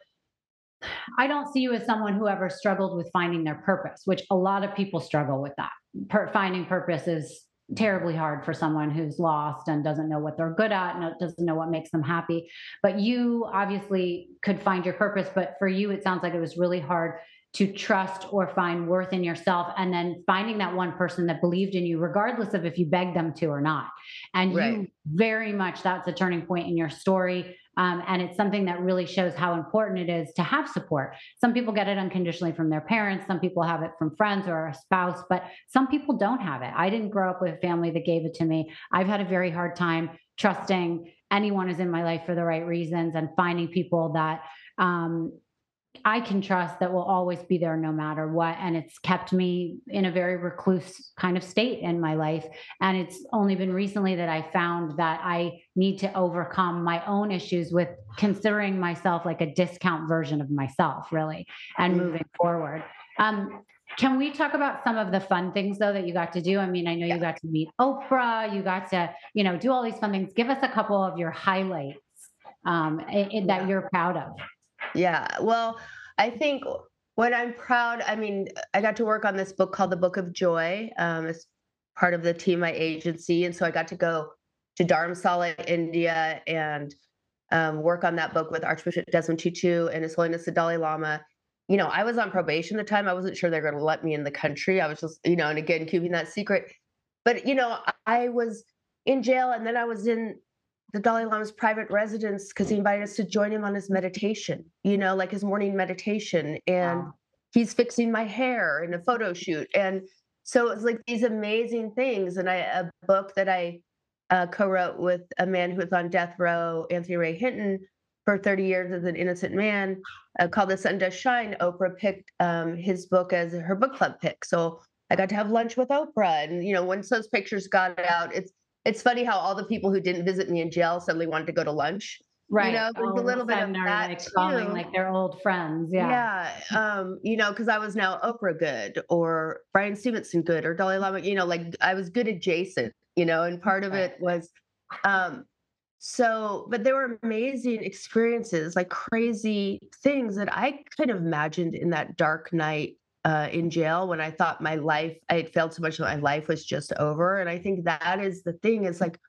I don't see you as someone who ever struggled with finding their purpose, which a lot of people struggle with that. Per- finding purpose is terribly hard for someone who's lost and doesn't know what they're good at and doesn't know what makes them happy. But you obviously could find your purpose, but for you, it sounds like it was really hard to trust or find worth in yourself and then finding that one person that believed in you regardless of if you begged them to or not. And Right. you very much, that's a turning point in your story. Um, and it's something that really shows how important it is to have support. Some people get it unconditionally from their parents, some people have it from friends or a spouse, but some people don't have it. I didn't grow up with a family that gave it to me. I've had a very hard time trusting anyone is in my life for the right reasons and finding people that um, I can trust that will always be there no matter what. And it's kept me in a very recluse kind of state in my life. And it's only been recently that I found that I need to overcome my own issues with considering myself like a discount version of myself, really, and Mhm. moving forward. Um, can we talk about some of the fun things though that you got to do? I mean, I know Yeah. you got to meet Oprah, you got to, you know, do all these fun things. Give us a couple of your highlights um, i- i- that Yeah. you're proud of. Yeah. Well, I think when I'm proud, I mean, I got to work on this book called The Book of Joy um, as part of the Team My Agency. And so I got to go to Dharamsala, India, and um, work on that book with Archbishop Desmond Tutu and His Holiness the Dalai Lama. You know, I was on probation at the time. I wasn't sure they're going to let me in the country. I was just, you know, and again, keeping that secret. But, you know, I was in jail and then I was in the Dalai Lama's private residence because he invited us to join him on his meditation, you know, like his morning meditation. And Wow. he's fixing my hair in a photo shoot. And so it was like these amazing things. And I, a book that I uh, co-wrote with a man who was on death row, Anthony Ray Hinton, for thirty years as an innocent man, uh, called The Sun Does Shine. Oprah picked um, his book as her book club pick. So I got to have lunch with Oprah. And, you know, once those pictures got out, it's it's funny how all the people who didn't visit me in jail suddenly wanted to go to lunch. You Right. know, there's a All of little a bit of sudden are that like calling too. like they're old friends. Yeah. Yeah, um, you know, because I was now Oprah good or Brian Stevenson good or Dalai Lama, you know, like I was good adjacent. you know, and part of Right. it was, um, so, but there were amazing experiences, like crazy things that I kind of imagined in that dark night uh, in jail when I thought my life, I had failed so much that my life was just over. And I think that is the thing is like,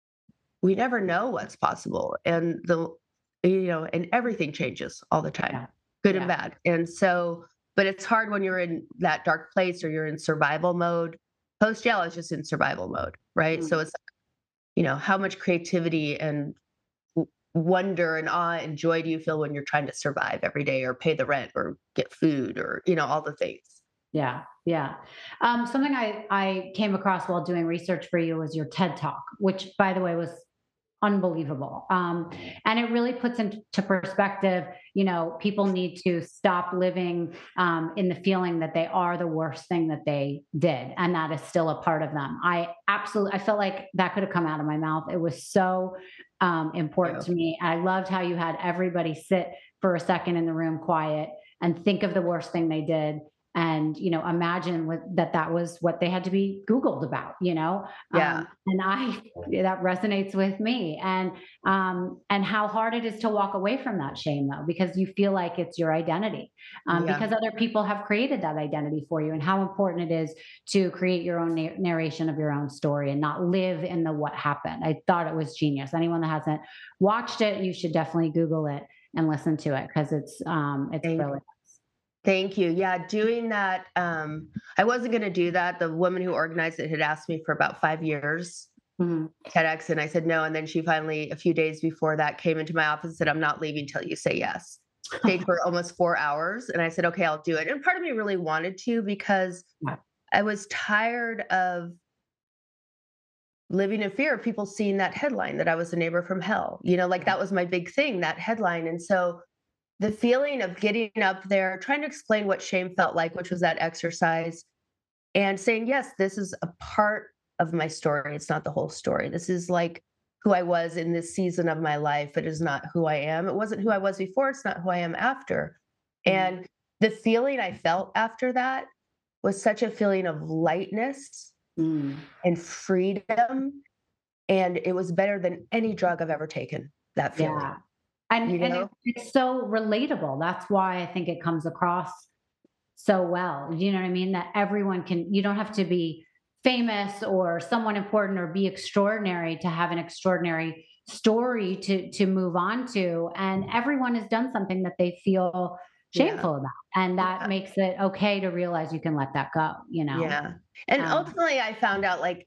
we never know what's possible. And the, you know, and everything changes all the time, Yeah. good and Yeah. bad. And so, but it's hard when you're in that dark place or you're in survival mode. Post jail is just in survival mode, right? Mm. So it's, you know, how much creativity and w- wonder and awe and joy do you feel when you're trying to survive every day or pay the rent or get food or, you know, all the things. Yeah. Yeah. Um, something I, I came across while doing research for you was your TED Talk, which, by the way, was unbelievable. Um, and it really puts into perspective, you know, people need to stop living um, in the feeling that they are the worst thing that they did. And that is still a part of them. I absolutely, I felt like that could have come out of my mouth. It was so um, important Yeah. to me. I loved how you had everybody sit for a second in the room quiet and think of the worst thing they did, and you know imagine what, that that was what they had to be Googled about, you know Yeah. um, and I that resonates with me. And um, and how hard it is to walk away from that shame, though, because you feel like it's your identity, um, Yeah. because other people have created that identity for you, and how important it is to create your own na- narration of your own story and not live in the what happened. I thought it was genius. Anyone that hasn't watched it, you should definitely Google it and listen to it, because it's um, it's Thank brilliant. Thank you. Yeah, doing that. Um, I wasn't going to do that. The woman who organized it had asked me for about five years, Mhm. TEDx, and I said no. And then she finally, a few days before that, came into my office and said, "I'm not leaving till you say yes." Stayed for almost four hours, and I said, "Okay, I'll do it." And part of me really wanted to because Yeah. I was tired of living in fear of people seeing that headline that I was a neighbor from hell. You know, like that was my big thing, that headline. And so the feeling of getting up there, trying to explain what shame felt like, which was that exercise, and saying, yes, this is a part of my story. It's not the whole story. This is like who I was in this season of my life. It is not who I am. It wasn't who I was before. It's not who I am after. Mhm. And the feeling I felt after that was such a feeling of lightness Mm. and freedom. And it was better than any drug I've ever taken, that feeling, Yeah. And you and it, know? it's so relatable. That's why I think it comes across so well. You know what I mean? That everyone can, you don't have to be famous or someone important or be extraordinary to have an extraordinary story to to move on to. And everyone has done something that they feel Yeah. shameful about. And that Yeah. makes it okay to realize you can let that go, you know. Yeah. And Um, ultimately I found out like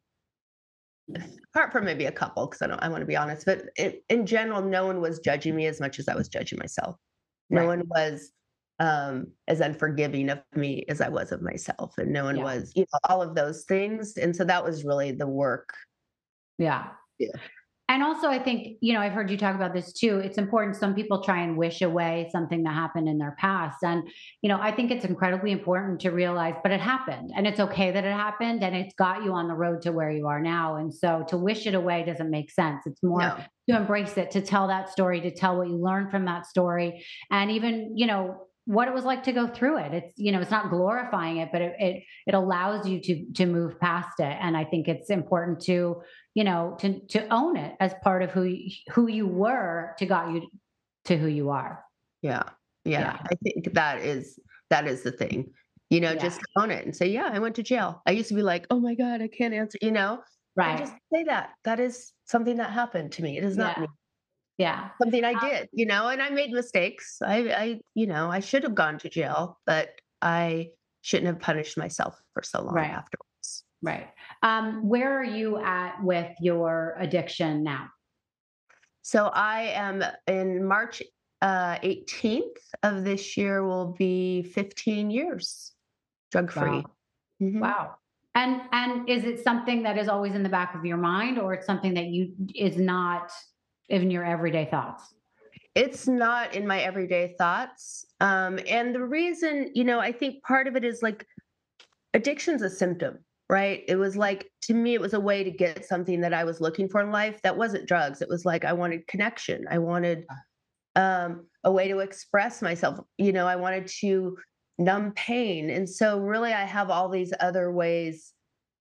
apart from maybe a couple, because I don't I want to be honest, but it, in general, no one was judging me as much as I was judging myself. No right. one was um as unforgiving of me as I was of myself. And no one Yeah. was, you know, all of those things. And so that was really the work. Yeah. Yeah. And also, I think, you know, I've heard you talk about this too. It's important. Some people try and wish away something that happened in their past. And, you know, I think it's incredibly important to realize, but it happened and it's okay that it happened and it's got you on the road to where you are now. And so to wish it away doesn't make sense. It's more No. to embrace it, to tell that story, to tell what you learned from that story, and even, you know, what it was like to go through it. It's, you know, it's not glorifying it, but it, it, it allows you to, to move past it. And I think it's important to, you know, to to own it as part of who you, who you were to got you to who you are. Yeah. Yeah. Yeah, I think that is that is the thing. You know, yeah, just own it and say, yeah, I went to jail. I used to be like, oh my God, I can't answer, you know, and right. just say that. That is something that happened to me. It is not Yeah, me. yeah, Something I um, did, you know, and I made mistakes. I I, you know, I should have gone to jail, but I shouldn't have punished myself for so long right, afterwards. right. Um, where are you at with your addiction now? So I am in March uh, eighteenth of this year will be fifteen years drug free. Wow, Hmm. wow. And and is it something that is always in the back of your mind, or it's something that you is not in your everyday thoughts? It's not in my everyday thoughts. Um, and the reason, you know, I think part of it is like addiction's a symptom, right? It was like, to me, it was a way to get something that I was looking for in life that wasn't drugs. It was like, I wanted connection. I wanted um, a way to express myself. You know, I wanted to numb pain. And so, really, I have all these other ways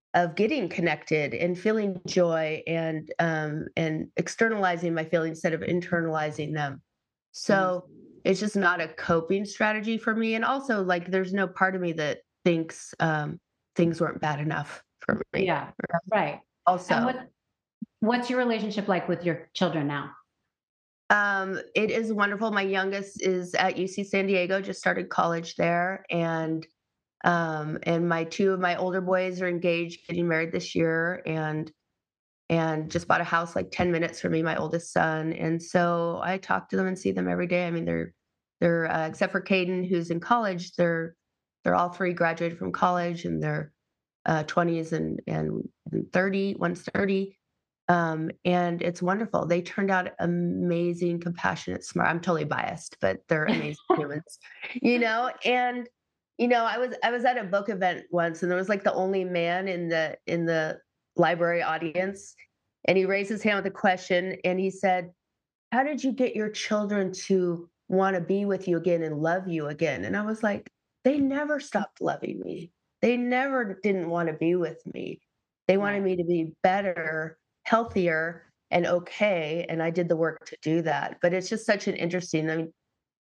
of getting connected and feeling joy and um, and externalizing my feelings instead of internalizing them. So it's just not a coping strategy for me. And also, like, there's no part of me that thinks um, things weren't bad enough for me. Yeah. Right. And Also, what what's your relationship like with your children now? um, it is wonderful. My youngest is at U C San Diego, just started college there, and um, and my two of my older boys are engaged, getting married this year, and and just bought a house like ten minutes from me, my oldest son. And so I talk to them and see them every day. I mean, they're they're uh, except for Caden, who's in college, they're they're all three graduated from college, and they're uh, twenties and and thirty. One's thirty. Um, and it's wonderful. They turned out amazing, compassionate, smart. I'm totally biased, but they're amazing humans, you know. And you know, I was I was at a book event once, and there was like the only man in the in the library audience, and he raised his hand with a question, and he said, "How did you get your children to want to be with you again and love you again?" And I was like, "They never stopped loving me. They never didn't want to be with me. They wanted Right. me to be better, healthier, and okay." And I did the work to do that. But it's just such an interesting, I mean,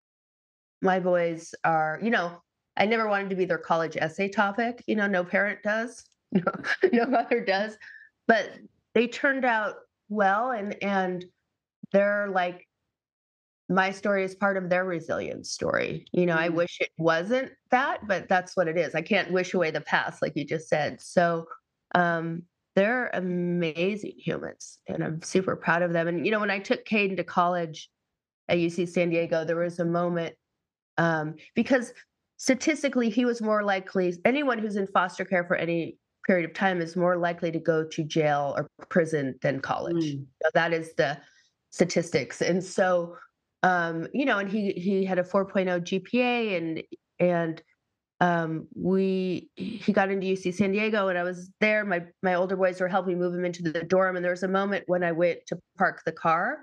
my boys are, you know, I never wanted to be their college essay topic. You know, no parent does, no, no mother does. But they turned out well, and and they're like, my story is part of their resilience story. You know, I Mhm. wish it wasn't that, but that's what it is. I can't wish away the past, like you just said. So um, they're amazing humans, and I'm super proud of them. And, you know, when I took Caden to college at U C San Diego, there was a moment um, because statistically, he was more likely, anyone who's in foster care for any period of time is more likely to go to jail or prison than college. Mm. You know, that is the statistics. And so, um, you know, and he he had a 4.0 G P A, and and um, we he got into U C San Diego, and I was there. My my older boys were helping move him into the dorm, and there was a moment when I went to park the car,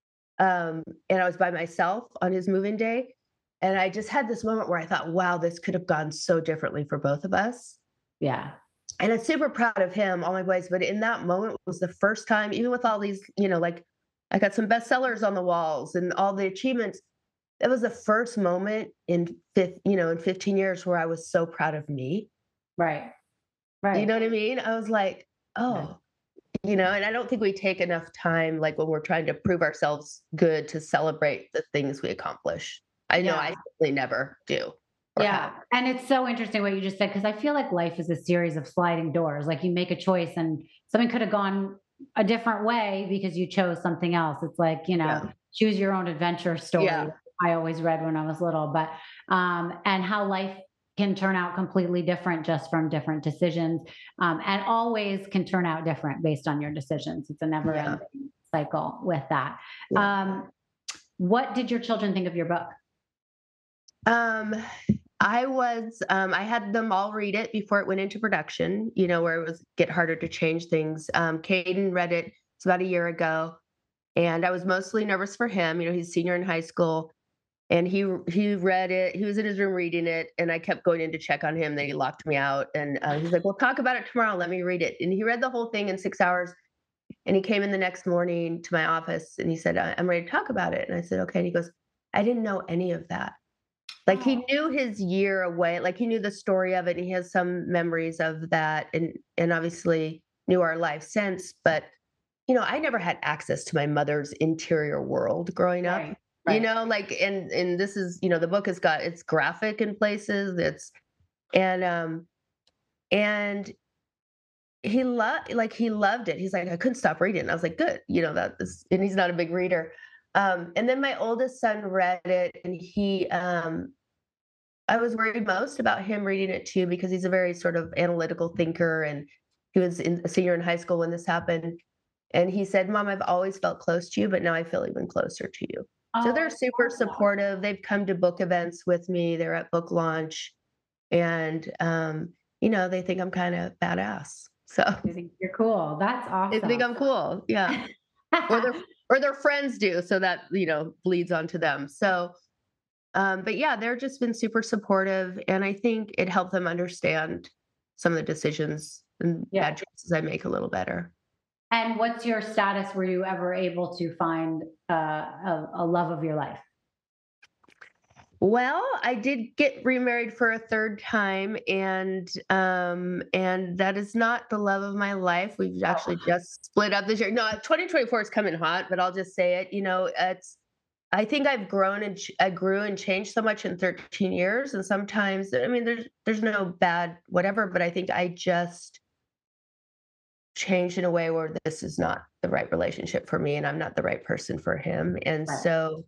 um, and I was by myself on his moving day. And I just had this moment where I thought, wow, this could have gone so differently for both of us. Yeah. And I'm super proud of him, all my boys. But in that moment was the first time, even with all these, you know, like I got some bestsellers on the walls and all the achievements. It was the first moment in fifth, you know, in fifteen years where I was so proud of me. Right. You know Right. what I mean? I was like, Yeah. oh, you know, and I don't think we take enough time, like when we're trying to prove ourselves good, to celebrate the things we accomplish. I know I Yeah. certainly never do or Yeah. have. And it's so interesting what you just said, because I feel like life is a series of sliding doors. Like you make a choice and something could have gone a different way because you chose something else. It's like, you know, Yeah. choose your own adventure story. Yeah. I always read when I was little, but, um, and how life can turn out completely different just from different decisions. Um, and always can turn out different based on your decisions. It's a never Yeah. ending cycle with that. Yeah. Um, what did your children think of your book? Um, I was, um, I had them all read it before it went into production, you know, where it was get harder to change things. Um, Caden read it, it's about a year ago, and I was mostly nervous for him. You know, he's a senior in high school, and he he read it. He was in his room reading it, and I kept going in to check on him. Then he locked me out, and uh, he's like, "We'll talk about it tomorrow. Let me read it." And he read the whole thing in six hours. And he came in the next morning to my office, and he said, "I- "I'm ready to talk about it." And I said, "Okay." And he goes, "I didn't know any of that." Like he Oh, knew his year away, like he knew the story of it, and he has some memories of that, and and obviously knew our life since. But you know, I never had access to my mother's interior world growing up. right, You right. know, like and and this is, you know, the book has got, it's graphic in places. It's and um and he loved, like he loved it. He's like, I couldn't stop reading. And I was like, good, you know, that is, and he's not a big reader. Um, and then my oldest son read it, and he um I was worried most about him reading it too, because he's a very sort of analytical thinker, and he was in, a senior in high school when this happened. And he said, "Mom, I've always felt close to you, but now I feel even closer to you." So Oh, I they're super love that. supportive. They've come to book events with me. They're at book launch, and um, you know, they think I'm kind of badass. So I think you're cool. That's they think awesome. I'm cool. Yeah. Or their or their friends do. So that, you know, bleeds onto them. So Um, but yeah, they're just been super supportive, and I think it helped them understand some of the decisions and Yeah. bad choices I make a little better. And what's your status? Were you ever able to find uh, a, a love of your life? Well, I did get remarried for a third time, and um, and that is not the love of my life. We've Oh, actually just split up this year. No, twenty twenty-four is coming hot, but I'll just say it. You know, it's. I think I've grown and ch- I grew and changed so much in thirteen years, and sometimes, I mean, there's there's no bad whatever, but I think I just changed in a way where this is not the right relationship for me, and I'm not the right person for him, and right. so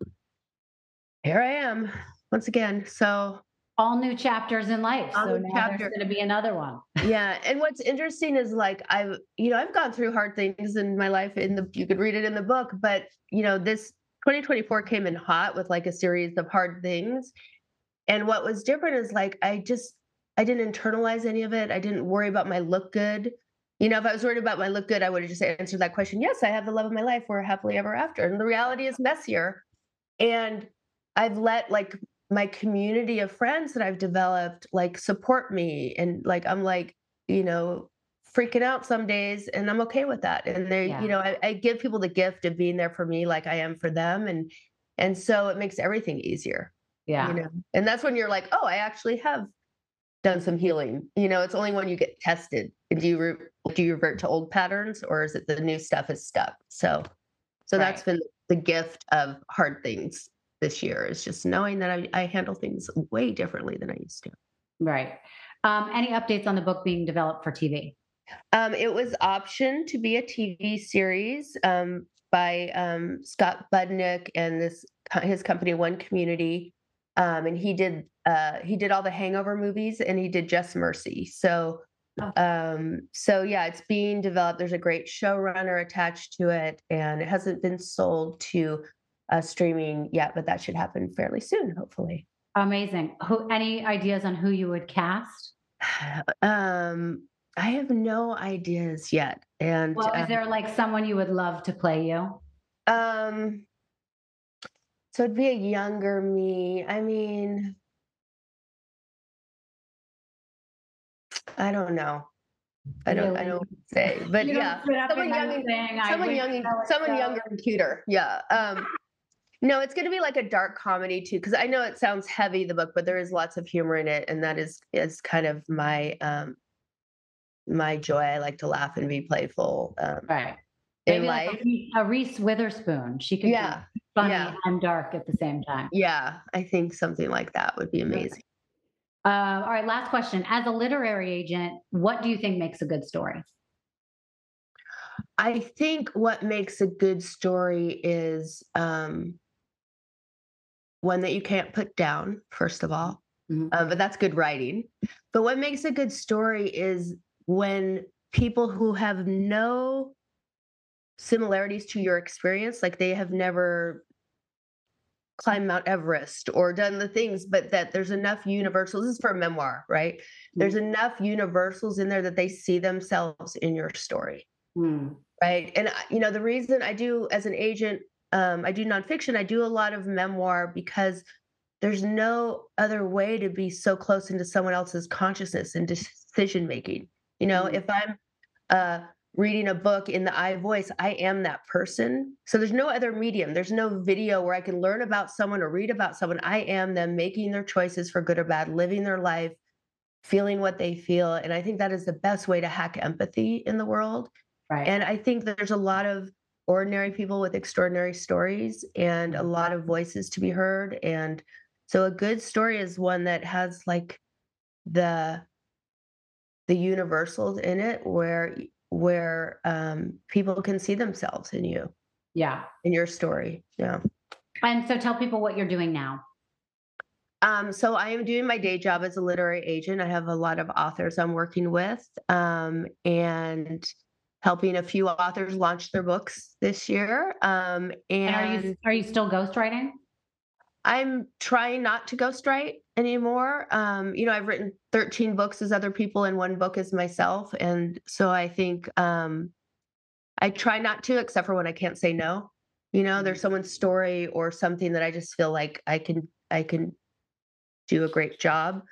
here I am once again. So All new chapters in life. on So the now there's chapter. going to be another one. Yeah, and what's interesting is like I've you know I've gone through hard things in my life. In the you could read it in the book, but you know this twenty twenty-four came in hot with like a series of hard things. And what was different is like I just I didn't internalize any of it. I didn't worry about my look good. You know, if I was worried about my look good, I would have just answered that question. Yes, I have the love of my life. We're happily ever after. And the reality is messier. And I've let like my community of friends that I've developed like support me, and like I'm like, you know, freaking out some days, and I'm okay with that. And they, you Yeah. know, I, I give people the gift of being there for me like I am for them. And and so it makes everything easier, you Yeah. know. And that's when you're like, oh, I actually have done some healing. You know, it's only when you get tested. Do you re- do you revert to old patterns, or is it the new stuff is stuck? So so that's Right. been the gift of hard things this year, is just knowing that I, I handle things way differently than I used to. Right. Um, any updates on the book being developed for T V? Um, it was optioned to be a T V series um, by um, Scott Budnick and this his company One Community, um, and he did uh, he did all the Hangover movies, and he did Just Mercy. So Oh, um, so yeah, it's being developed. There's a great showrunner attached to it, and it hasn't been sold to uh, streaming yet, but that should happen fairly soon, hopefully. amazing. Who? Any ideas on who you would cast? um, I have no ideas yet, and Well, is uh, there like someone you would love to play you? um, so it'd be a younger me. I mean, I don't know. I don't. I Really? don't say, but You don't yeah, sit up at someone young night and saying, "I someone wish young and so and someone so." younger and cuter. Yeah. Um, no, it's going to be like a dark comedy too, because I know it sounds heavy, the book, but there is lots of humor in it, and that is is kind of my um my joy. I like to laugh and be playful um, Right. in Maybe like a life. Reese, a Reese Witherspoon. She could be Yeah. funny Yeah. and dark at the same time. Yeah. I think something like that would be amazing. Uh, all right, last question. As a literary agent, what do you think makes a good story? I think what makes a good story is um, one that you can't put down, first of all, Mhm. uh, but that's good writing. But what makes a good story is when people who have no similarities to your experience, like they have never climbed Mount Everest or done the things, but that there's enough universals. This is for a memoir, right? There's Mhm. enough universals in there that they see themselves in your story. Mm. Right. And, I- you know, the reason I do as an agent, um, I do nonfiction, I do a lot of memoir because there's no other way to be so close into someone else's consciousness and decision making. You know, Mm. if I'm uh, reading a book in the I voice, I am that person. So there's no other medium. There's no video where I can learn about someone or read about someone. I am them making their choices for good or bad, living their life, feeling what they feel. And I think that is the best way to hack empathy in the world. Right. And I think that there's a lot of ordinary people with extraordinary stories and a lot of voices to be heard. And so a good story is one that has like the the universals in it where where um, people can see themselves in you, Yeah. in your story. Yeah. And so tell people what you're doing now. Um, so I am doing my day job as a literary agent. I have a lot of authors I'm working with, um, and helping a few authors launch their books this year. Um, And are you and are you still ghostwriting? I'm trying not to ghostwrite anymore. Um, you know, I've written thirteen books as other people and one book as myself. And so I think um, I try not to, except for when I can't say no. You know, there's someone's story or something that I just feel like I can I can do a great job.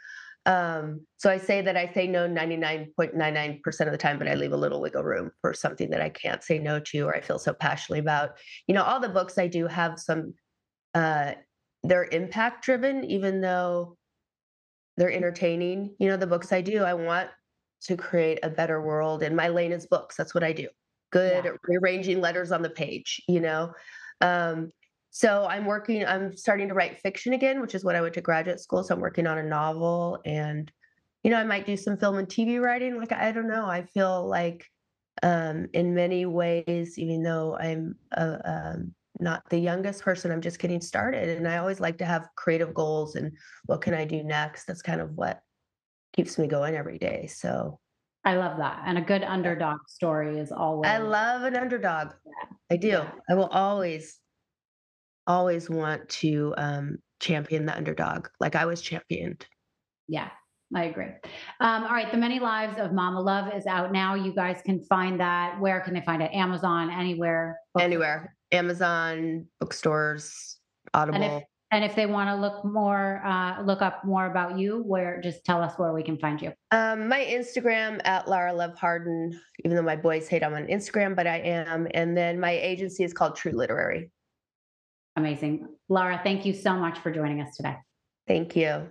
Um, so I say that I say no ninety-nine point nine nine percent of the time, but I leave a little wiggle room for something that I can't say no to, or I feel so passionately about. You know, all the books I do have some, uh, they're impact driven, even though they're entertaining. You know, the books I do, I want to create a better world, and my lane is books. That's what I do. Good Yeah. at rearranging letters on the page, you know? Um, so I'm working, I'm starting to write fiction again, which is what I went to graduate school. So I'm working on a novel, and, you know, I might do some film and T V writing. Like, I don't know. I feel like, um, in many ways, even though I'm uh, um, not the youngest person, I'm just getting started. And I always like to have creative goals and what can I do next? That's kind of what keeps me going every day. So I love that. And a good underdog story is always. I love an underdog. Yeah. I do. Yeah. I will always, always want to um, champion the underdog like I was championed. Yeah, I agree. Um, all right. The Many Lives of Mama Love is out now. You guys can find that. Where can they find it? Amazon, anywhere? Book- Anywhere. Amazon, bookstores, Audible. And if, and if they want to look more, uh, look up more about you, where, just tell us where we can find you. Um, my Instagram at Lara Love Harden, even though my boys hate I'm on Instagram, but I am. And then my agency is called True Literary. Amazing. Lara, thank you so much for joining us today. Thank you.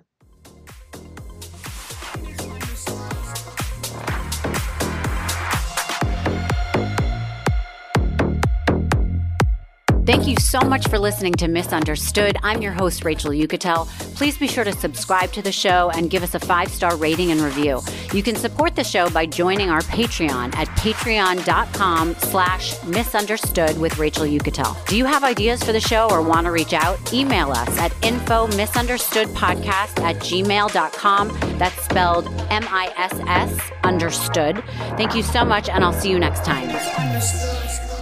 Thank you so much for listening to Misunderstood. I'm your host, Rachel Uchitel. Please be sure to subscribe to the show and give us a five-star rating and review. You can support the show by joining our Patreon at patreon.com slash misunderstood with Rachel Uchitel. Do you have ideas for the show or want to reach out? Email us at info misunderstoodpodcast at gmail dot com. That's spelled M I S S understood. Thank you so much, and I'll see you next time.